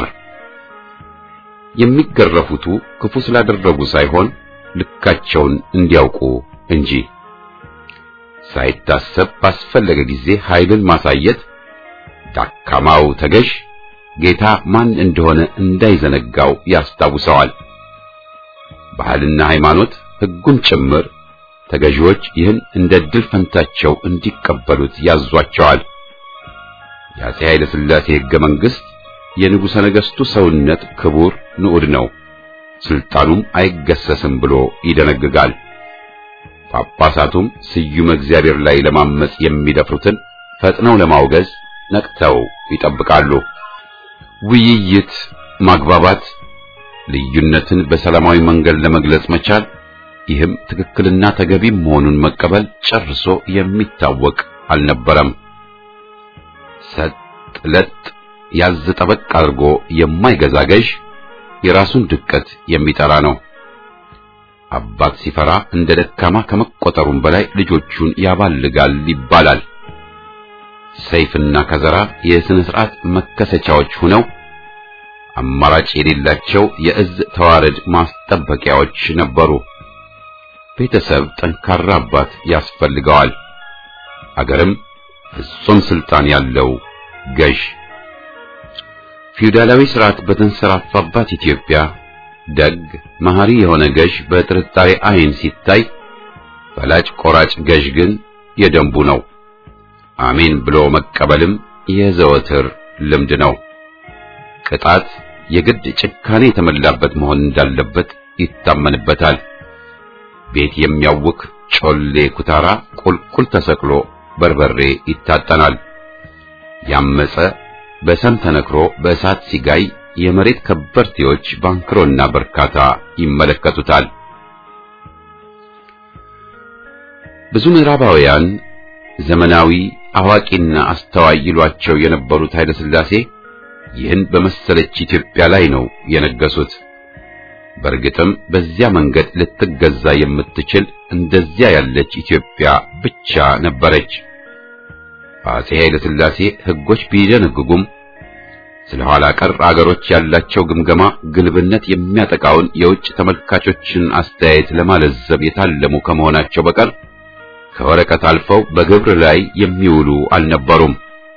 የሚገረፉቱ ክፉ ስላደረጉ ሳይሆን ልካቸውን እንዲያውቁ እንጂ። ሳይታሰብ ባስፈለገ ጊዜ ኃይልን ማሳየት ዳካማው ተገዥ ጌታ ማን እንደሆነ እንዳይዘነጋው ያስታውሰዋል። ባህልና ሃይማኖት ሕጉም ጭምር ተገዢዎች ይህን እንደ ድል ፈንታቸው እንዲቀበሉት ያዟቸዋል። የአፄ ኃይለ ሥላሴ ሕገ መንግሥት የንጉሠ ነገሥቱ ሰውነት ክቡር ንዑድ ነው፣ ስልጣኑም አይገሰስም ብሎ ይደነግጋል። ጳጳሳቱም ስዩመ እግዚአብሔር ላይ ለማመጽ የሚደፍሩትን ፈጥነው ለማውገዝ ነቅተው ይጠብቃሉ። ውይይት፣ ማግባባት፣ ልዩነትን በሰላማዊ መንገድ ለመግለጽ መቻል፣ ይህም ትክክልና ተገቢ መሆኑን መቀበል ጨርሶ የሚታወቅ አልነበረም። ሰጥ ለጥ ያዝ ጠበቅ አድርጎ የማይገዛ ገዥ የራሱን ድቀት የሚጠራ ነው። አባት ሲፈራ እንደ ደካማ ከመቆጠሩም በላይ ልጆቹን ያባልጋል ይባላል። ሰይፍና ከዘራ የሥነ ሥርዓት መከሰቻዎች ሆነው አማራጭ የሌላቸው የእዝ ተዋረድ ማስጠበቂያዎች ነበሩ። ቤተሰብ ጠንካራ አባት ያስፈልገዋል። አገርም ፍጹም ስልጣን ያለው ገዥ። ፊውዳላዊ ሥርዓት በተንሰራፋባት ኢትዮጵያ ደግ መሐሪ የሆነ ገዥ በጥርጣሬ ዓይን ሲታይ፣ ፈላጭ ቆራጭ ገዥ ግን የደንቡ ነው። አሜን ብሎ መቀበልም የዘወትር ልምድ ነው። ቅጣት የግድ ጭካኔ የተመላበት መሆን እንዳለበት ይታመንበታል። ቤት የሚያውክ ጮሌ ኩታራ ቁልቁል ተሰቅሎ በርበሬ ይታጠናል። ያመፀ በሰም ተነክሮ በእሳት ሲጋይ የመሬት ከበርቴዎች ባንክሮና በርካታ ይመለከቱታል። ብዙ ምዕራባውያን ዘመናዊ አዋቂና አስተዋይ ይሏቸው የነበሩት ኃይለ ሥላሴ ይህን በመሰለች ኢትዮጵያ ላይ ነው የነገሱት። በእርግጥም በዚያ መንገድ ልትገዛ የምትችል እንደዚያ ያለች ኢትዮጵያ ብቻ ነበረች። አፄ ኃይለ ሥላሴ ሕጎች ቢደነግጉም ስለ ኋላ ቀር አገሮች ያላቸው ግምገማ ግልብነት የሚያጠቃውን የውጭ ተመልካቾችን አስተያየት ለማለዘብ የታለሙ ከመሆናቸው በቀር ከወረቀት አልፈው በግብር ላይ የሚውሉ አልነበሩም።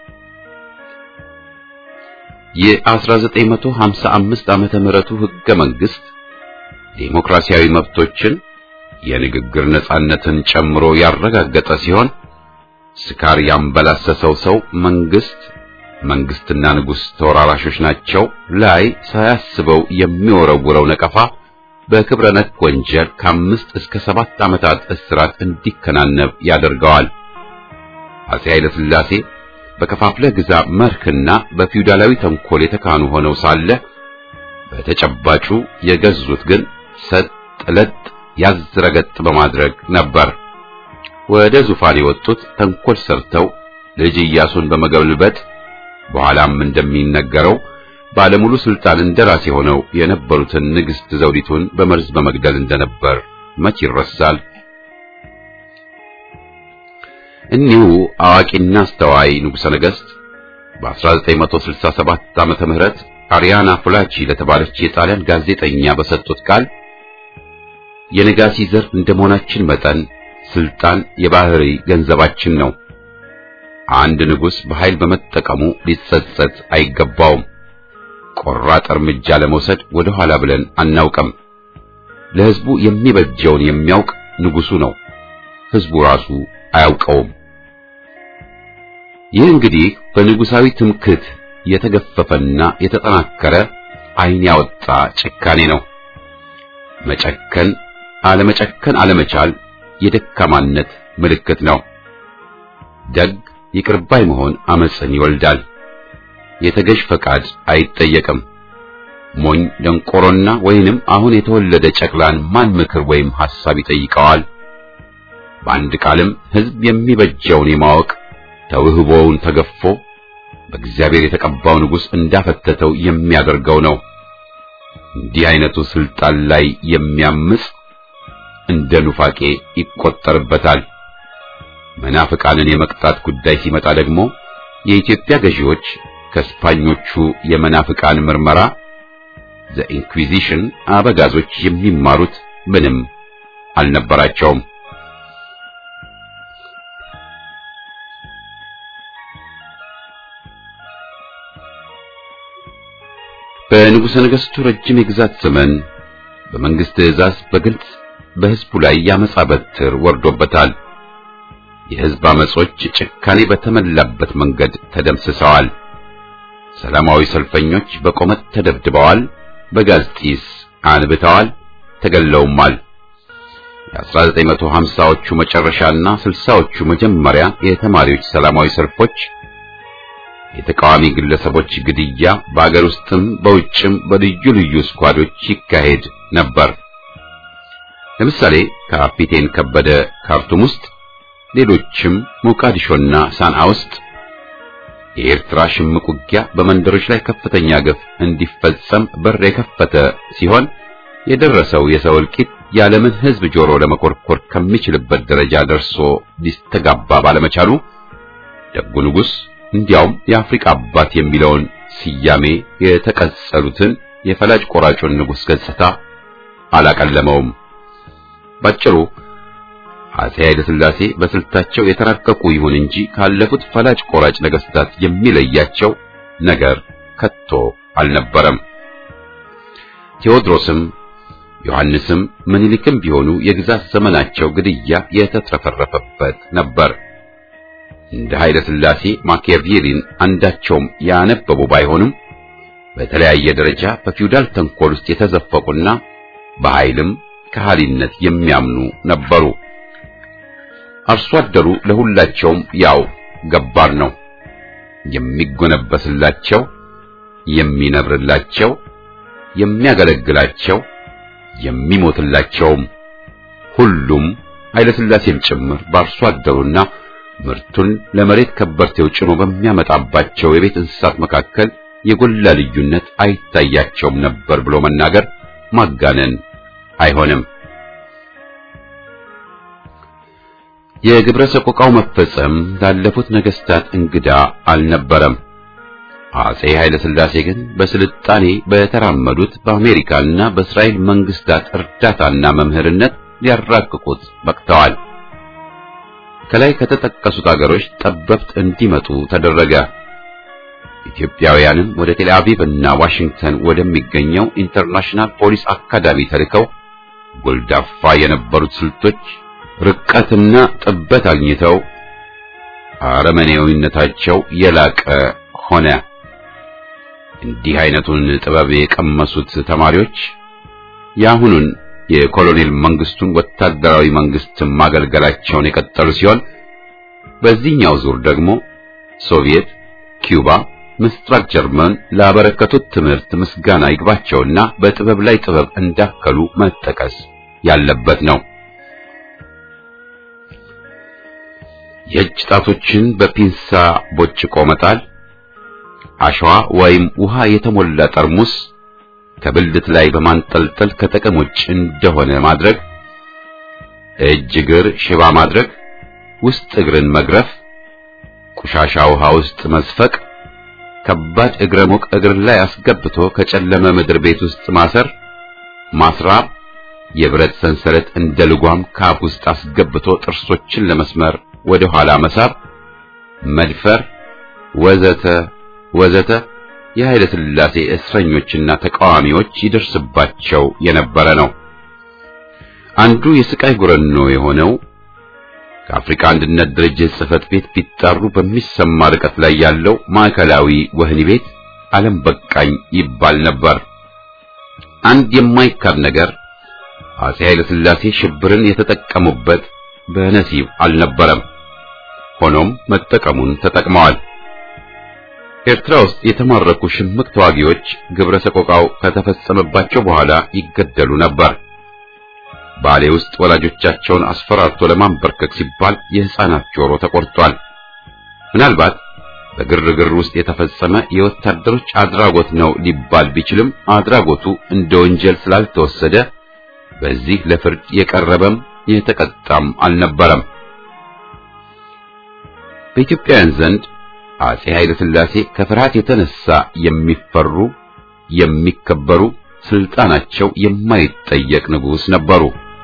የ1955 ዓመተ ምህረቱ ሕገ መንግሥት ዴሞክራሲያዊ መብቶችን የንግግር ነጻነትን ጨምሮ ያረጋገጠ ሲሆን ስካር ያንበላሰሰው ሰው መንግስትና ንጉሥ ተወራራሾች ናቸው ላይ ሳያስበው የሚወረውረው ነቀፋ በክብረ ነክ ወንጀል ከ5 እስከ 7 ዓመታት እስራት እንዲከናነብ ያደርገዋል። አፄ ኃይለ ሥላሴ በከፋፍለ ግዛ መርህና በፊውዳላዊ ተንኮል የተካኑ ሆነው ሳለ በተጨባጩ የገዙት ግን ሰጥለጥ ያዝረገጥ በማድረግ ነበር። ወደ ዙፋን የወጡት ተንኮል ሰርተው ልጅ ኢያሱን በመገልበጥ በኋላም እንደሚነገረው ባለሙሉ ስልጣን እንደራሴ ሆነው የነበሩትን ንግሥት ዘውዲቱን በመርዝ በመግደል እንደነበር መች ይረሳል? እኒሁ አዋቂና አስተዋይ ንጉሠ ነገሥት በ1967 ዓመተ ምህረት አሪያና ፍላቺ ለተባለች የጣሊያን ጋዜጠኛ በሰጡት ቃል የነጋሲ ዘር እንደመሆናችን መጠን ስልጣን የባህሪ ገንዘባችን ነው። አንድ ንጉሥ በኃይል በመጠቀሙ ሊጸጸት አይገባውም። ቆራጥ እርምጃ ለመውሰድ ወደ ኋላ ብለን አናውቅም። ለሕዝቡ የሚበጀውን የሚያውቅ ንጉሡ ነው። ሕዝቡ ራሱ አያውቀውም። ይህ እንግዲህ በንጉሣዊ ትምክህት የተገፈፈና የተጠናከረ ዓይን ያወጣ ጭካኔ ነው። መጨከን አለመቻል የደካማነት ምልክት ነው። ደግ ይቅርባይ መሆን አመጽን ይወልዳል። የተገዥ ፈቃድ አይጠየቅም። ሞኝ ደንቆሮና ወይንም አሁን የተወለደ ጨቅላን ማን ምክር ወይም ሐሳብ ይጠይቀዋል? በአንድ ቃልም ሕዝብ የሚበጀውን የማወቅ ተውህቦውን ተገፎ በእግዚአብሔር የተቀባው ንጉሥ እንዳፈተተው የሚያደርገው ነው። እንዲህ አይነቱ ስልጣን ላይ የሚያምጽ እንደ ኑፋቄ ይቆጠርበታል። መናፍቃንን የመቅጣት ጉዳይ ሲመጣ ደግሞ የኢትዮጵያ ገዢዎች ከስፓኞቹ የመናፍቃን ምርመራ ኢንኩዊዚሽን አበጋዞች የሚማሩት ምንም አልነበራቸውም። በንጉሠ ነገሥቱ ረጅም የግዛት ዘመን በመንግስት ትእዛዝ በግልጽ በሕዝቡ ላይ ያመጻ በትር ወርዶበታል። የሕዝብ አመጾች ጭካኔ በተመላበት መንገድ ተደምስሰዋል። ሰላማዊ ሰልፈኞች በቆመጥ ተደብድበዋል፣ በጋዝ ጢስ አንብተዋል፣ ተገለውማል። የ1950ዎቹ መጨረሻና 60ዎቹ መጀመሪያ የተማሪዎች ሰላማዊ ሰልፎች፣ የተቃዋሚ ግለሰቦች ግድያ በአገር ውስጥም በውጭም በልዩ ልዩ ስኳዶች ይካሄድ ነበር። ለምሳሌ ካፒቴን ከበደ ካርቱም ውስጥ፣ ሌሎችም ሞቃዲሾና ሳንዓ ውስጥ የኤርትራ ሽምቅ ውጊያ በመንደሮች ላይ ከፍተኛ ግፍ እንዲፈጸም በር የከፈተ ሲሆን የደረሰው የሰው እልቂት የዓለምን ሕዝብ ጆሮ ለመኮርኮር ከሚችልበት ደረጃ ደርሶ ሊስተጋባ ባለመቻሉ ደጉ ንጉሥ እንዲያውም የአፍሪካ አባት የሚለውን ስያሜ የተቀጸሉትን የፈላጭ ቆራጩን ንጉሥ ገጽታ አላቀለመውም። ባጭሩ አፄ ኃይለ ሥላሴ በስልታቸው የተራቀቁ ይሁን እንጂ ካለፉት ፈላጭ ቆራጭ ነገሥታት የሚለያቸው ነገር ከቶ አልነበረም። ቴዎድሮስም ዮሐንስም ምኒልክም ቢሆኑ የግዛት ዘመናቸው ግድያ የተትረፈረፈበት ነበር። እንደ ኃይለ ሥላሴ ማኪያቬሊን አንዳቸውም ያነበቡ ባይሆኑም በተለያየ ደረጃ በፊውዳል ተንኮል ውስጥ የተዘፈቁና በኃይልም ከሃሊነት የሚያምኑ ነበሩ። አርሶ አደሩ ለሁላቸውም ያው ገባር ነው። የሚጎነበስላቸው፣ የሚነብርላቸው፣ የሚያገለግላቸው፣ የሚሞትላቸውም ሁሉም ኃይለ ሥላሴም ጭምር በአርሶ አደሩና ምርቱን ለመሬት ከበርቴው ጭኖ በሚያመጣባቸው የቤት እንስሳት መካከል የጎላ ልዩነት አይታያቸውም ነበር ብሎ መናገር ማጋነን አይሆንም። የግብረ ሰቆቃው መፈጸም ላለፉት ነገሥታት እንግዳ አልነበረም። አፄ ኃይለ ሥላሴ ግን በስልጣኔ በተራመዱት በአሜሪካና በእስራኤል መንግስታት እርዳታና መምህርነት ሊያራቅቁት በቅተዋል። ከላይ ከተጠቀሱት አገሮች ጠበብት እንዲመጡ ተደረገ። ኢትዮጵያውያንም ወደ ቴል አቪቭ እና ዋሽንግተን ወደሚገኘው ኢንተርናሽናል ፖሊስ አካዳሚ ተልከው ጎልዳፋ የነበሩት ስልቶች ርቀትና ጥበት አግኝተው አረመኔያዊነታቸው የላቀ ሆነ። እንዲህ አይነቱን ጥበብ የቀመሱት ተማሪዎች የአሁኑን የኮሎኔል መንግስቱን ወታደራዊ መንግስት ማገልገላቸውን የቀጠሉ ሲሆን በዚህኛው ዙር ደግሞ ሶቪየት፣ ኩባ፣ ምስራቅ ጀርመን ላበረከቱት ትምህርት ምስጋና ይግባቸውና በጥበብ ላይ ጥበብ እንዳከሉ መጠቀስ ያለበት ነው። የእጅ ጣቶችን በፒንሳ ቦጭቆ መጣል፣ አሸዋ ወይም ውሃ የተሞላ ጠርሙስ ከብልት ላይ በማንጠልጠል ከጥቅም ውጭ እንደሆነ ማድረግ፣ እጅ እግር ሽባ ማድረግ፣ ውስጥ እግርን መግረፍ፣ ቆሻሻ ውሃ ውስጥ መዝፈቅ፣ ከባድ እግረ ሙቅ እግር ላይ አስገብቶ ከጨለመ ምድር ቤት ውስጥ ማሰር፣ ማስራብ፣ የብረት ሰንሰለት እንደ ልጓም ካፍ ውስጥ አስገብቶ ጥርሶችን ለመስመር ወደ ኋላ መሳብ፣ መድፈር ወዘተ ወዘተ የኃይለ ሥላሴ እስረኞችና ተቃዋሚዎች ይደርስባቸው የነበረ ነው። አንዱ የስቃይ ጉረኖ የሆነው ከአፍሪካ አንድነት ድርጅት ጽሕፈት ቤት ቢጣሩ በሚሰማ ርቀት ላይ ያለው ማዕከላዊ ወህኒ ቤት ዓለም በቃኝ ይባል ነበር። አንድ የማይካድ ነገር አፄ ኃይለ ሥላሴ ሽብርን የተጠቀሙበት በነሲብ አልነበረም። ሆኖም መጠቀሙን ተጠቅመዋል። ኤርትራ ውስጥ የተማረኩ ሽምቅ ተዋጊዎች ግብረ ሰቆቃው ከተፈጸመባቸው በኋላ ይገደሉ ነበር። ባሌ ውስጥ ወላጆቻቸውን አስፈራርቶ ለማንበርከክ ሲባል የሕፃናት ጆሮ ተቆርጧል። ምናልባት በግርግር ውስጥ የተፈጸመ የወታደሮች አድራጎት ነው ሊባል ቢችልም አድራጎቱ እንደ ወንጀል ስላልተወሰደ በዚህ ለፍርድ የቀረበም የተቀጣም አልነበረም። በኢትዮጵያውያን ዘንድ አፄ ኃይለ ሥላሴ ከፍርሃት የተነሳ የሚፈሩ የሚከበሩ ስልጣናቸው የማይጠየቅ ንጉሥ ነበሩ።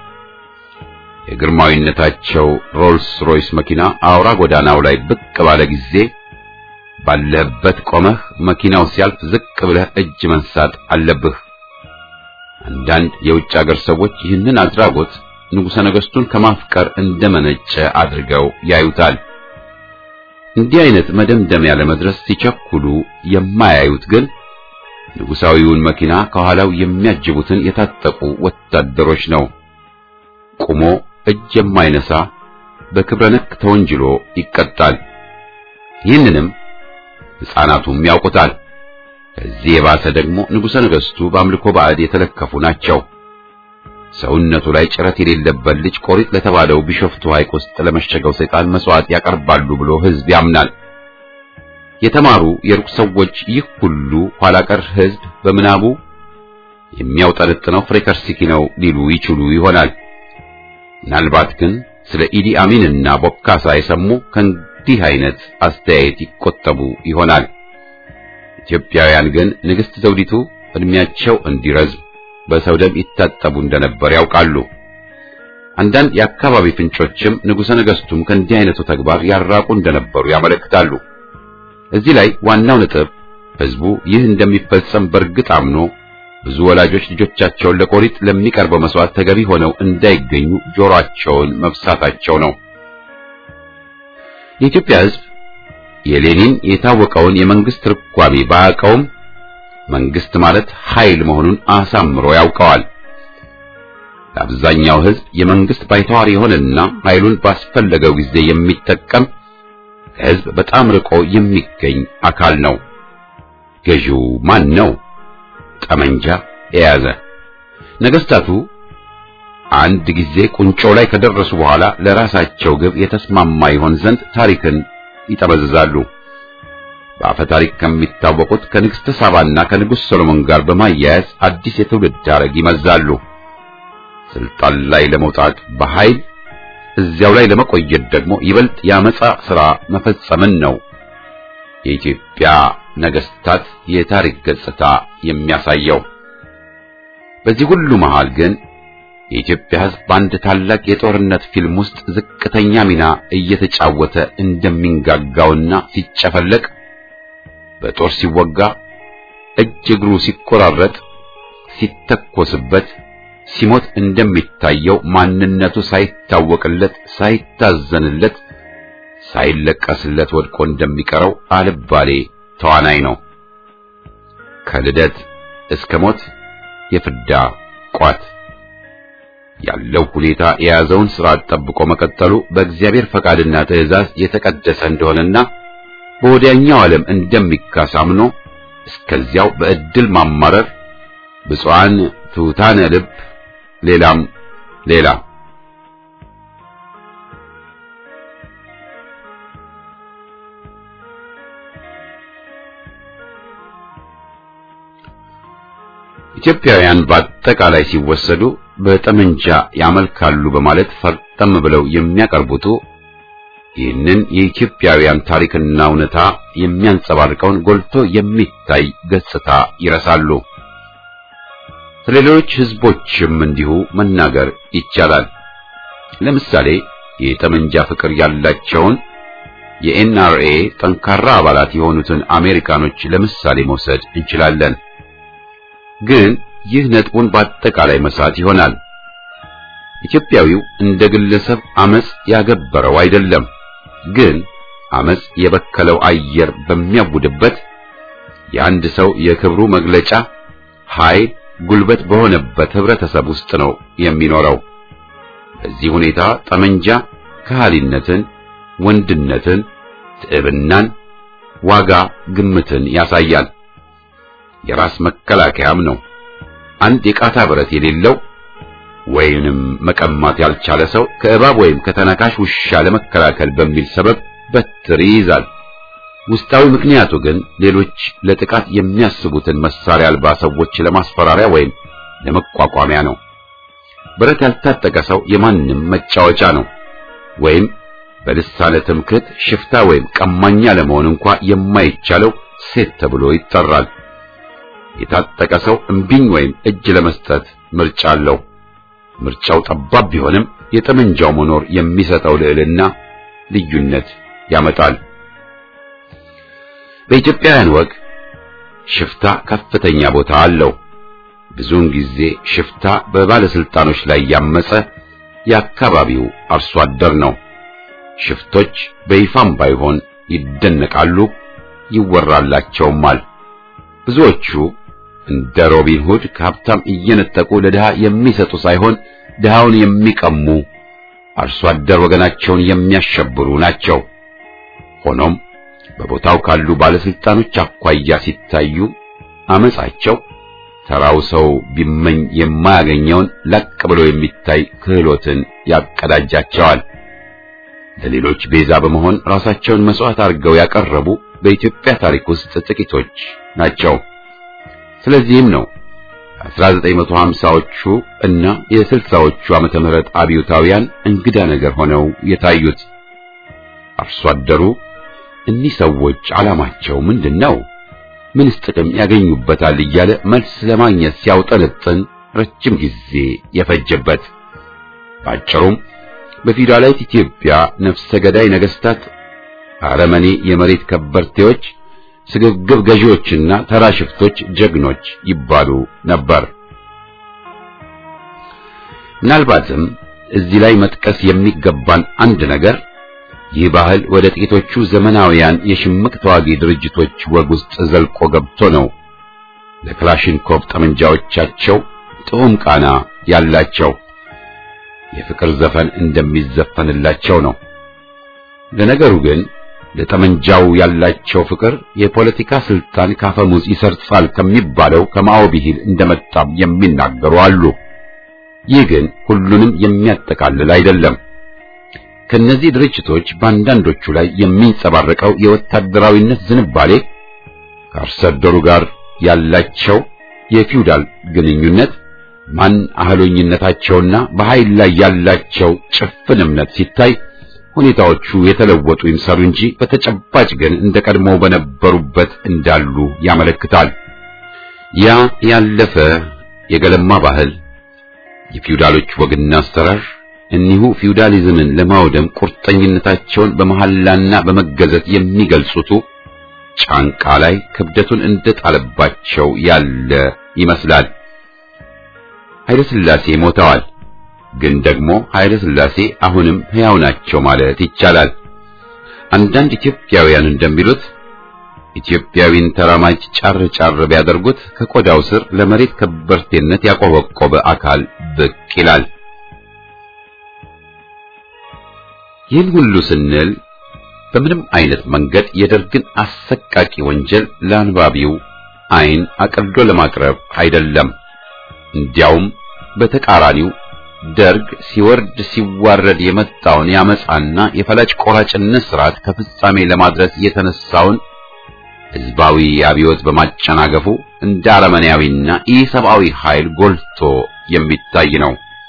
የግርማዊነታቸው ሮልስ ሮይስ መኪና አውራ ጎዳናው ላይ ብቅ ባለ ጊዜ ባለበት ቆመህ መኪናው ሲያልፍ ዝቅ ብለህ እጅ መንሳት አለብህ። አንዳንድ የውጭ አገር ሰዎች ይህንን አድራጎት ንጉሠ ነገሥቱን ከማፍቀር እንደመነጨ አድርገው ያዩታል። እንዲህ አይነት መደምደሚያ ለመድረስ ሲቸኩሉ የማያዩት ግን ንጉሳዊውን መኪና ከኋላው የሚያጅቡትን የታጠቁ ወታደሮች ነው። ቆሞ እጅ የማይነሳ በክብረ ነክ ተወንጅሎ ይቀጣል። ይህንንም ሕፃናቱም ያውቁታል። ከዚህ የባሰ ደግሞ ንጉሠ ነገሥቱ በአምልኮ ባዕድ የተለከፉ ናቸው። ሰውነቱ ላይ ጭረት የሌለበት ልጅ ቆሪጥ ለተባለው ቢሾፍቱ ሐይቅ ውስጥ ለመሸገው ሰይጣን መስዋዕት ያቀርባሉ ብሎ ሕዝብ ያምናል። የተማሩ የሩቅ ሰዎች ይህ ሁሉ ኋላ ቀር ሕዝብ በምናቡ የሚያውጠነጥነው ፍሬከርሲኪ ነው ሊሉ ይችሉ ይሆናል። ምናልባት ግን ስለ ኢዲ አሚንና ቦካሳ የሰሙ ከእንዲህ አይነት አስተያየት ይቆጠቡ ይሆናል። ኢትዮጵያውያን ግን ንግሥት ዘውዲቱ እድሜያቸው እንዲረዝም በሰው ደም ይታጠቡ እንደነበር ያውቃሉ። አንዳንድ የአካባቢ ፍንጮችም ንጉሠ ነገሥቱም ከእንዲህ አይነቱ ተግባር ያራቁ እንደነበሩ ያመለክታሉ። እዚህ ላይ ዋናው ነጥብ ሕዝቡ ይህ እንደሚፈጸም በእርግጥ አምኖ ብዙ ወላጆች ልጆቻቸውን ለቆሪጥ ለሚቀርበው መስዋዕት ተገቢ ሆነው እንዳይገኙ ጆሮአቸውን መብሳታቸው ነው። የኢትዮጵያ ሕዝብ የሌኒን የታወቀውን የመንግስት ትርጓሜ ባያውቀውም መንግስት ማለት ኃይል መሆኑን አሳምሮ ያውቀዋል። ለአብዛኛው ሕዝብ የመንግስት ባይተዋር የሆነና ኃይሉን ባስፈለገው ጊዜ የሚጠቀም ከሕዝብ በጣም ርቆ የሚገኝ አካል ነው። ገዢው ማን ነው? ጠመንጃ የያዘ። ነገስታቱ አንድ ጊዜ ቁንጮ ላይ ከደረሱ በኋላ ለራሳቸው ግብ የተስማማ ይሆን ዘንድ ታሪክን ይጠመዝዛሉ። በአፈ ታሪክ ከሚታወቁት ከንግሥተ ሳባና ከንጉሥ ሰሎሞን ጋር በማያያዝ አዲስ የትውልድ ሐረግ ይመዛሉ። ስልጣን ላይ ለመውጣት በኃይል እዚያው ላይ ለመቆየት ደግሞ ይበልጥ ያመጻ ሥራ መፈጸምን ነው የኢትዮጵያ ነገስታት የታሪክ ገጽታ የሚያሳየው። በዚህ ሁሉ መሃል ግን የኢትዮጵያ ሕዝብ በአንድ ታላቅ የጦርነት ፊልም ውስጥ ዝቅተኛ ሚና እየተጫወተ እንደሚንጋጋውና ሲጨፈለቅ፣ በጦር ሲወጋ፣ እጅ እግሩ ሲቆራረጥ፣ ሲተኮስበት፣ ሲሞት እንደሚታየው ማንነቱ ሳይታወቅለት፣ ሳይታዘንለት፣ ሳይለቀስለት ወድቆ እንደሚቀረው አልባሌ ተዋናይ ነው። ከልደት እስከ ሞት የፍዳ ቋት ያለው ሁኔታ የያዘውን ሥርዓት ጠብቆ መቀጠሉ በእግዚአብሔር ፈቃድና ትእዛዝ የተቀደሰ እንደሆነና በወዲያኛው ዓለም እንደሚካስ አምኖ እስከዚያው በዕድል ማማረር፣ ብፁዓን ትሑታነ ልብ፣ ሌላም ሌላ ኢትዮጵያውያን በአጠቃላይ ሲወሰዱ በጠመንጃ ያመልካሉ በማለት ፈርጠም ብለው የሚያቀርቡት ይህንን የኢትዮጵያውያን ታሪክና እውነታ የሚያንጸባርቀውን ጎልቶ የሚታይ ገጽታ ይረሳሉ። ስለሌሎች ሕዝቦችም እንዲሁ መናገር ይቻላል። ለምሳሌ የጠመንጃ ፍቅር ያላቸውን የኤንአርኤ ጠንካራ አባላት የሆኑትን አሜሪካኖች ለምሳሌ መውሰድ እንችላለን። ግን ይህ ነጥቡን በአጠቃላይ መሳት ይሆናል። ኢትዮጵያዊው እንደ ግለሰብ አመጽ ያገበረው አይደለም። ግን አመጽ የበከለው አየር በሚያውድበት የአንድ ሰው የክብሩ መግለጫ ኃይል፣ ጉልበት በሆነበት ህብረተሰብ ውስጥ ነው የሚኖረው። በዚህ ሁኔታ ጠመንጃ ከሃሊነትን፣ ወንድነትን፣ ትዕብናን፣ ዋጋ ግምትን ያሳያል። የራስ መከላከያም ነው። አንድ የቃታ ብረት የሌለው ወይንም መቀማት ያልቻለ ሰው ከእባብ ወይም ከተናካሽ ውሻ ለመከላከል በሚል ሰበብ በትር ይይዛል። ውስጣዊ ምክንያቱ ግን ሌሎች ለጥቃት የሚያስቡትን መሳሪያ አልባ ሰዎች ለማስፈራሪያ ወይም ለመቋቋሚያ ነው። ብረት ያልታጠቀ ሰው የማንም መጫወቻ ነው። ወይም በልሳነ ትምክህት ሽፍታ ወይም ቀማኛ ለመሆን እንኳን የማይቻለው ሴት ተብሎ ይጠራል። የታጠቀ ሰው እምቢኝ ወይም እጅ ለመስጠት ምርጫ አለው። ምርጫው ጠባብ ቢሆንም የጠመንጃው መኖር የሚሰጠው ልዕልና ልዩነት ያመጣል። በኢትዮጵያውያን ወግ ሽፍታ ከፍተኛ ቦታ አለው። ብዙውን ጊዜ ሽፍታ በባለስልጣኖች ላይ ያመጸ የአካባቢው አርሶ አደር ነው። ሽፍቶች በይፋም ባይሆን ይደነቃሉ፣ ይወራላቸውማል። ብዙዎቹ እንደ ሮቢን ሁድ ከሀብታም እየነጠቁ ለድሃ የሚሰጡ ሳይሆን ድሃውን የሚቀሙ አርሶ አደር ወገናቸውን የሚያሸብሩ ናቸው። ሆኖም በቦታው ካሉ ባለስልጣኖች አኳያ ሲታዩ አመጻቸው ተራው ሰው ቢመኝ የማያገኘውን ለቅ ብሎ የሚታይ ክህሎትን ያቀዳጃቸዋል። ለሌሎች ቤዛ በመሆን ራሳቸውን መስዋዕት አድርገው ያቀረቡ በኢትዮጵያ ታሪክ ውስጥ ጥቂቶች ናቸው። ስለዚህም ነው 1950ዎቹ እና የ60ዎቹ ዓመተ ምህረት አብዮታውያን እንግዳ ነገር ሆነው የታዩት። አርሶ አደሩ እኒህ ሰዎች ዓላማቸው ምንድነው? ምንስ ጥቅም ያገኙበታል እያለ መልስ ለማግኘት ሲያውጠነጥን ረጅም ጊዜ የፈጀበት። ባጭሩም በፊውዳላዊት ኢትዮጵያ ነፍሰ ገዳይ ነገስታት፣ አረመኔ የመሬት ከበርቴዎች፣ ስግብግብ ገዢዎችና ተራ ሽፍቶች ጀግኖች ይባሉ ነበር። ምናልባትም እዚህ ላይ መጥቀስ የሚገባን አንድ ነገር ይህ ባህል ወደ ጥቂቶቹ ዘመናውያን የሽምቅ ተዋጊ ድርጅቶች ወግ ውስጥ ዘልቆ ገብቶ ነው ለክላሽንኮቭ ጠመንጃዎቻቸው ጥዑም ቃና ያላቸው የፍቅር ዘፈን እንደሚዘፈንላቸው ነው። ለነገሩ ግን ለጠመንጃው ያላቸው ፍቅር የፖለቲካ ስልጣን ካፈሙዝ ይሰርጻል ከሚባለው ከማኦ ብሂል እንደመጣም የሚናገሩ አሉ። ይህ ግን ሁሉንም የሚያጠቃልል አይደለም። ከነዚህ ድርጅቶች በአንዳንዶቹ ላይ የሚንጸባረቀው የወታደራዊነት ዝንባሌ ከአርሶ አደሩ ጋር ያላቸው የፊውዳል ግንኙነት ማን አህሎኝነታቸውና በኃይል ላይ ያላቸው ጭፍን እምነት ሲታይ ሁኔታዎቹ የተለወጡ ይምሰሉ እንጂ በተጨባጭ ግን እንደቀድሞው በነበሩበት እንዳሉ ያመለክታል። ያ ያለፈ የገለማ ባህል የፊውዳሎች ወግና አሰራር እኒሁ ፊውዳሊዝምን ለማውደም ቁርጠኝነታቸውን በመሐላና በመገዘት የሚገልጹቱ ጫንቃ ላይ ክብደቱን እንደጣለባቸው ያለ ይመስላል። ኃይለ ሥላሴ ሞተዋል፣ ግን ደግሞ ኃይለ ሥላሴ አሁንም ሕያው ናቸው ማለት ይቻላል። አንዳንድ ኢትዮጵያውያን እንደሚሉት ኢትዮጵያዊን ተራማጅ ጫር ጫር ቢያደርጉት ከቆዳው ስር ለመሬት ከበርቴነት ያቆበቆበ አካል ብቅ ይላል። ይህን ሁሉ ስንል በምንም አይነት መንገድ የደርግን አሰቃቂ ወንጀል ለአንባቢው ዓይን አቅልሎ ለማቅረብ አይደለም። እንዲያውም በተቃራኒው ደርግ ሲወርድ ሲዋረድ የመጣውን ያመጻና የፈላጭ ቆራጭነት ስርዓት ከፍጻሜ ለማድረስ የተነሳውን ህዝባዊ አብዮት በማጨናገፉ እንደ አረመኔያዊና ኢሰብአዊ ኃይል ጎልቶ የሚታይ ነው።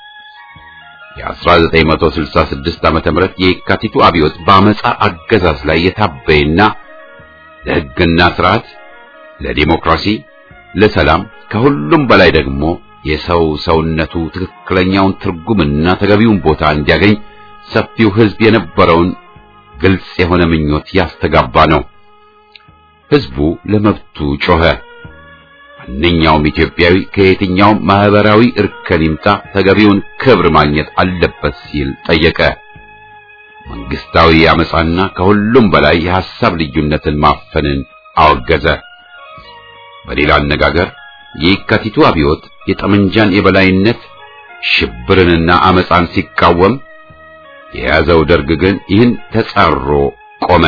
የ1966 ዓመተ ምህረት የካቲቱ አብዮት በአመጻ አገዛዝ ላይ የታበየና ለህግና ስርዓት፣ ለዲሞክራሲ፣ ለሰላም ከሁሉም በላይ ደግሞ የሰው ሰውነቱ ትክክለኛውን ትርጉምና ተገቢውን ቦታ እንዲያገኝ ሰፊው ህዝብ የነበረውን ግልጽ የሆነ ምኞት ያስተጋባ ነው። ህዝቡ ለመብቱ ጮኸ። ማንኛውም ኢትዮጵያዊ ከየትኛውም ማህበራዊ እርከን ይምጣ ተገቢውን ክብር ማግኘት አለበት ሲል ጠየቀ። መንግስታዊ አመጻና ከሁሉም በላይ የሐሳብ ልዩነትን ማፈንን አወገዘ። በሌላ አነጋገር የካቲቱ አብዮት የጠመንጃን የበላይነት ሽብርንና አመጻን ሲቃወም፣ የያዘው ደርግ ግን ይህን ተጻሮ ቆመ።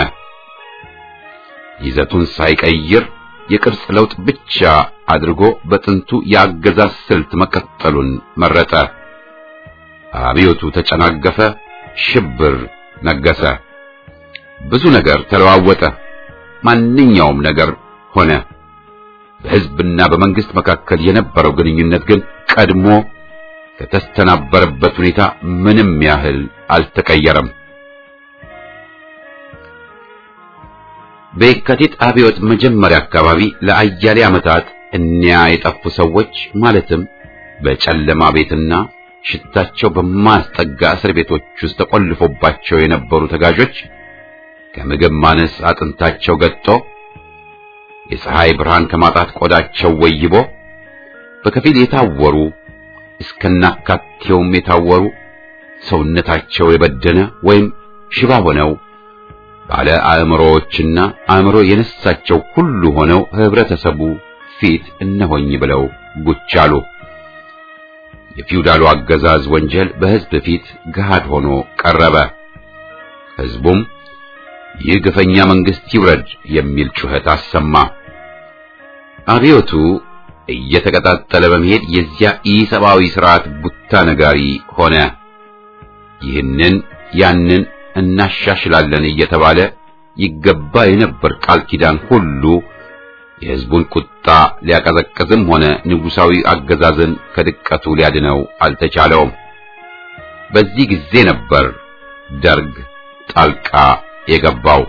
ይዘቱን ሳይቀይር የቅርጽ ለውጥ ብቻ አድርጎ በጥንቱ የአገዛዝ ስልት መቀጠሉን መረጠ። አብዮቱ ተጨናገፈ፣ ሽብር ነገሰ። ብዙ ነገር ተለዋወጠ። ማንኛውም ነገር ሆነ። በህዝብና በመንግስት መካከል የነበረው ግንኙነት ግን ቀድሞ ከተስተናበረበት ሁኔታ ምንም ያህል አልተቀየረም። በየካቲት አብዮት መጀመሪያ አካባቢ ለአያሌ ዓመታት እኒያ የጠፉ ሰዎች ማለትም በጨለማ ቤትና ሽታቸው በማስጠጋ እስር ቤቶች ውስጥ ተቆልፎባቸው የነበሩ ተጋዦች ከምግብ ማነስ አጥንታቸው ገጦ የፀሐይ ብርሃን ከማጣት ቆዳቸው ወይቦ በከፊል የታወሩ እስከናካቴውም የታወሩ ሰውነታቸው የበደነ ወይም ሽባ ሆነው ባለ አእምሮዎችና አእምሮ የነሳቸው ሁሉ ሆነው ህብረተሰቡ ፊት እነሆኝ ብለው ጉች አሉ። የፊውዳሉ አገዛዝ ወንጀል በህዝብ ፊት ገሃድ ሆኖ ቀረበ። ህዝቡም ይህ ግፈኛ መንግስት ይውረድ የሚል ጩኸት አሰማ። አብዮቱ እየተቀጣጠለ በመሄድ የዚያ ኢሰብአዊ ስርዓት ቡታ ነጋሪ ሆነ። ይህንን ያንን እናሻሽላለን እየተባለ ይገባ የነበር ቃል ኪዳን ሁሉ የህዝቡን ቁጣ ሊያቀዘቅዝም ሆነ ንጉሳዊ አገዛዝን ከድቀቱ ሊያድነው አልተቻለውም። በዚህ ጊዜ ነበር ደርግ ጣልቃ የገባው።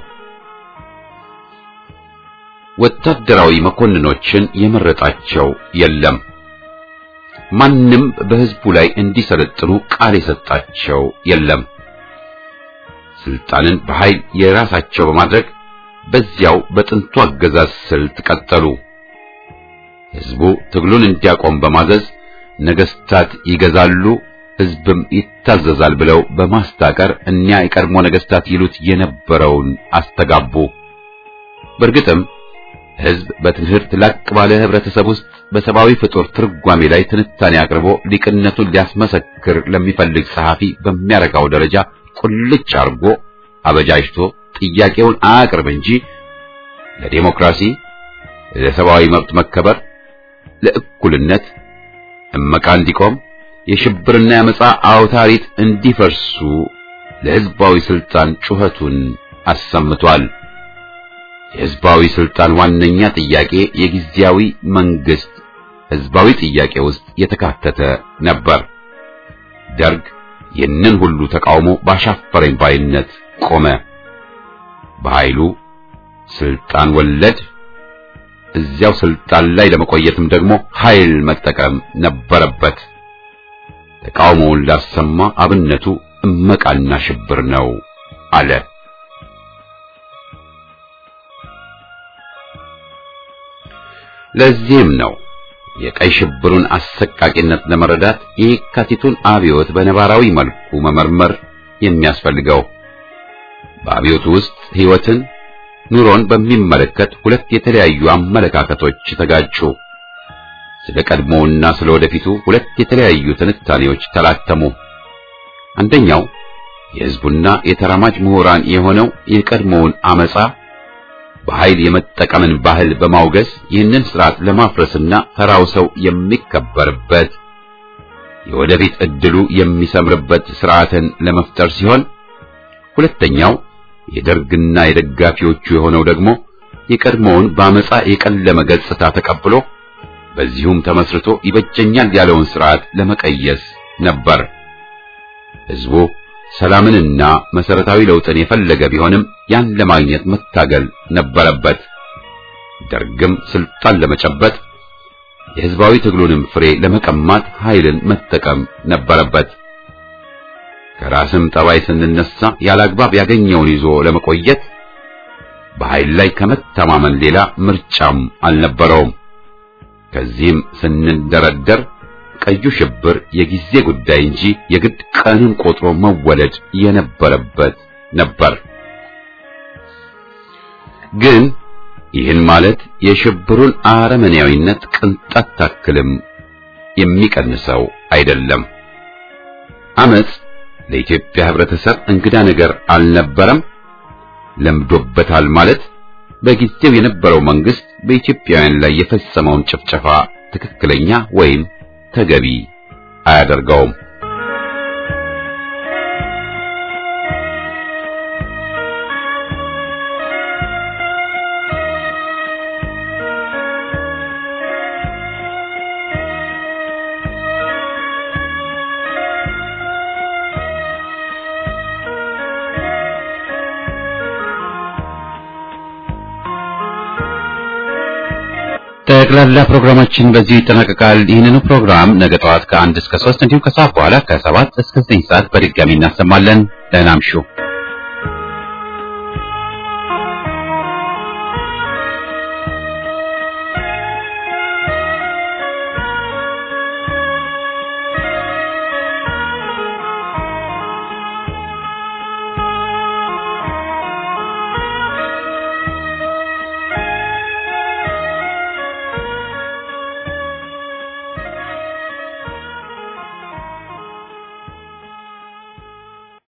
ወታደራዊ መኮንኖችን የመረጣቸው የለም። ማንም በህዝቡ ላይ እንዲሰለጥኑ ቃል የሰጣቸው የለም። ስልጣንን በኃይል የራሳቸው በማድረግ በዚያው በጥንቱ አገዛዝ ስልት ቀጠሉ። ህዝቡ ትግሉን እንዲያቆም በማዘዝ ነገስታት ይገዛሉ፣ ህዝብም ይታዘዛል ብለው በማስታቀር እኒያ የቀድሞ ነገስታት ይሉት የነበረውን አስተጋቡ። በእርግጥም ህዝብ በትምህርት ላቅ ባለ ህብረተሰብ ውስጥ በሰብአዊ ፍጡር ትርጓሜ ላይ ትንታኔ አቅርቦ ሊቅነቱን ሊያስመሰክር ለሚፈልግ ጸሐፊ በሚያረጋው ደረጃ ቁልጭ አርጎ አበጃጅቶ ጥያቄውን አቅርብ እንጂ ለዲሞክራሲ፣ ለሰብአዊ መብት መከበር፣ ለእኩልነት እመቃ እንዲቆም፣ የሽብርና የአመጻ አውታሪት እንዲፈርሱ ለህዝባዊ ስልጣን ጩኸቱን አሰምቷል። የህዝባዊ ስልጣን ዋነኛ ጥያቄ የጊዜያዊ መንግስት ህዝባዊ ጥያቄ ውስጥ የተካተተ ነበር። ደርግ ይህንን ሁሉ ተቃውሞ ባሻፈረኝ ባይነት ቆመ። በኃይሉ ስልጣን ወለድ እዚያው ስልጣን ላይ ለመቆየትም ደግሞ ኃይል መጠቀም ነበረበት። ተቃውሞውን ላሰማ አብነቱ እመቃና ሽብር ነው አለ። ለዚህም ነው የቀይ ሽብሩን አሰቃቂነት ለመረዳት የካቲቱን አብዮት በነባራዊ መልኩ መመርመር የሚያስፈልገው። በአብዮቱ ውስጥ ህይወትን፣ ኑሮን በሚመለከት ሁለት የተለያዩ አመለካከቶች ተጋጩ። ስለ ቀድሞውና ስለ ወደፊቱ ሁለት የተለያዩ ትንታኔዎች ተላተሙ። አንደኛው የህዝቡና የተራማጅ ምሁራን የሆነው የቀድሞውን አመጻ በኃይል የመጠቀምን ባህል በማውገዝ ይህንን ስርዓት ለማፍረስና ተራው ሰው የሚከበርበት የወደፊት እድሉ የሚሰምርበት ስርዓትን ለመፍጠር ሲሆን፣ ሁለተኛው የደርግና የደጋፊዎቹ የሆነው ደግሞ የቀድሞውን በአመጻ የቀለመ ገጽታ ተቀብሎ በዚሁም ተመስርቶ ይበጀኛል ያለውን ስርዓት ለመቀየስ ነበር። ህዝቡ ሰላምንና መሰረታዊ ለውጥን የፈለገ ቢሆንም ያን ለማግኘት መታገል ነበረበት። ደርግም ስልጣን ለመጨበጥ የህዝባዊ ትግሉንም ፍሬ ለመቀማት ኃይልን መጠቀም ነበረበት። ከራስም ጠባይ ስንነሳ ያላግባብ ያገኘውን ይዞ ለመቆየት በኃይል ላይ ከመተማመን ሌላ ምርጫም አልነበረውም። ከዚህም ስንደረደር ቀዩ ሽብር የጊዜ ጉዳይ እንጂ የግድ ቀንን ቆጥሮ መወለድ የነበረበት ነበር። ግን ይህን ማለት የሽብሩን አረመኔያዊነት ቅንጣት ታክልም የሚቀንሰው አይደለም። አመጽ ለኢትዮጵያ ህብረተሰብ እንግዳ ነገር አልነበረም። ለምዶበታል ማለት በጊዜው የነበረው መንግስት በኢትዮጵያውያን ላይ የፈጸመውን ጭፍጨፋ ትክክለኛ ወይም ተገቢ አያደርገውም። ጠቅላላ ፕሮግራማችን በዚህ ይጠናቀቃል። ይህንኑ ፕሮግራም ነገ ጠዋት ከ1 እስከ 3 እንዲሁም ከሰዓት በኋላ ከ7 እስከ 9 ሰዓት በድጋሚ እናሰማለን። ደህና እምሹ።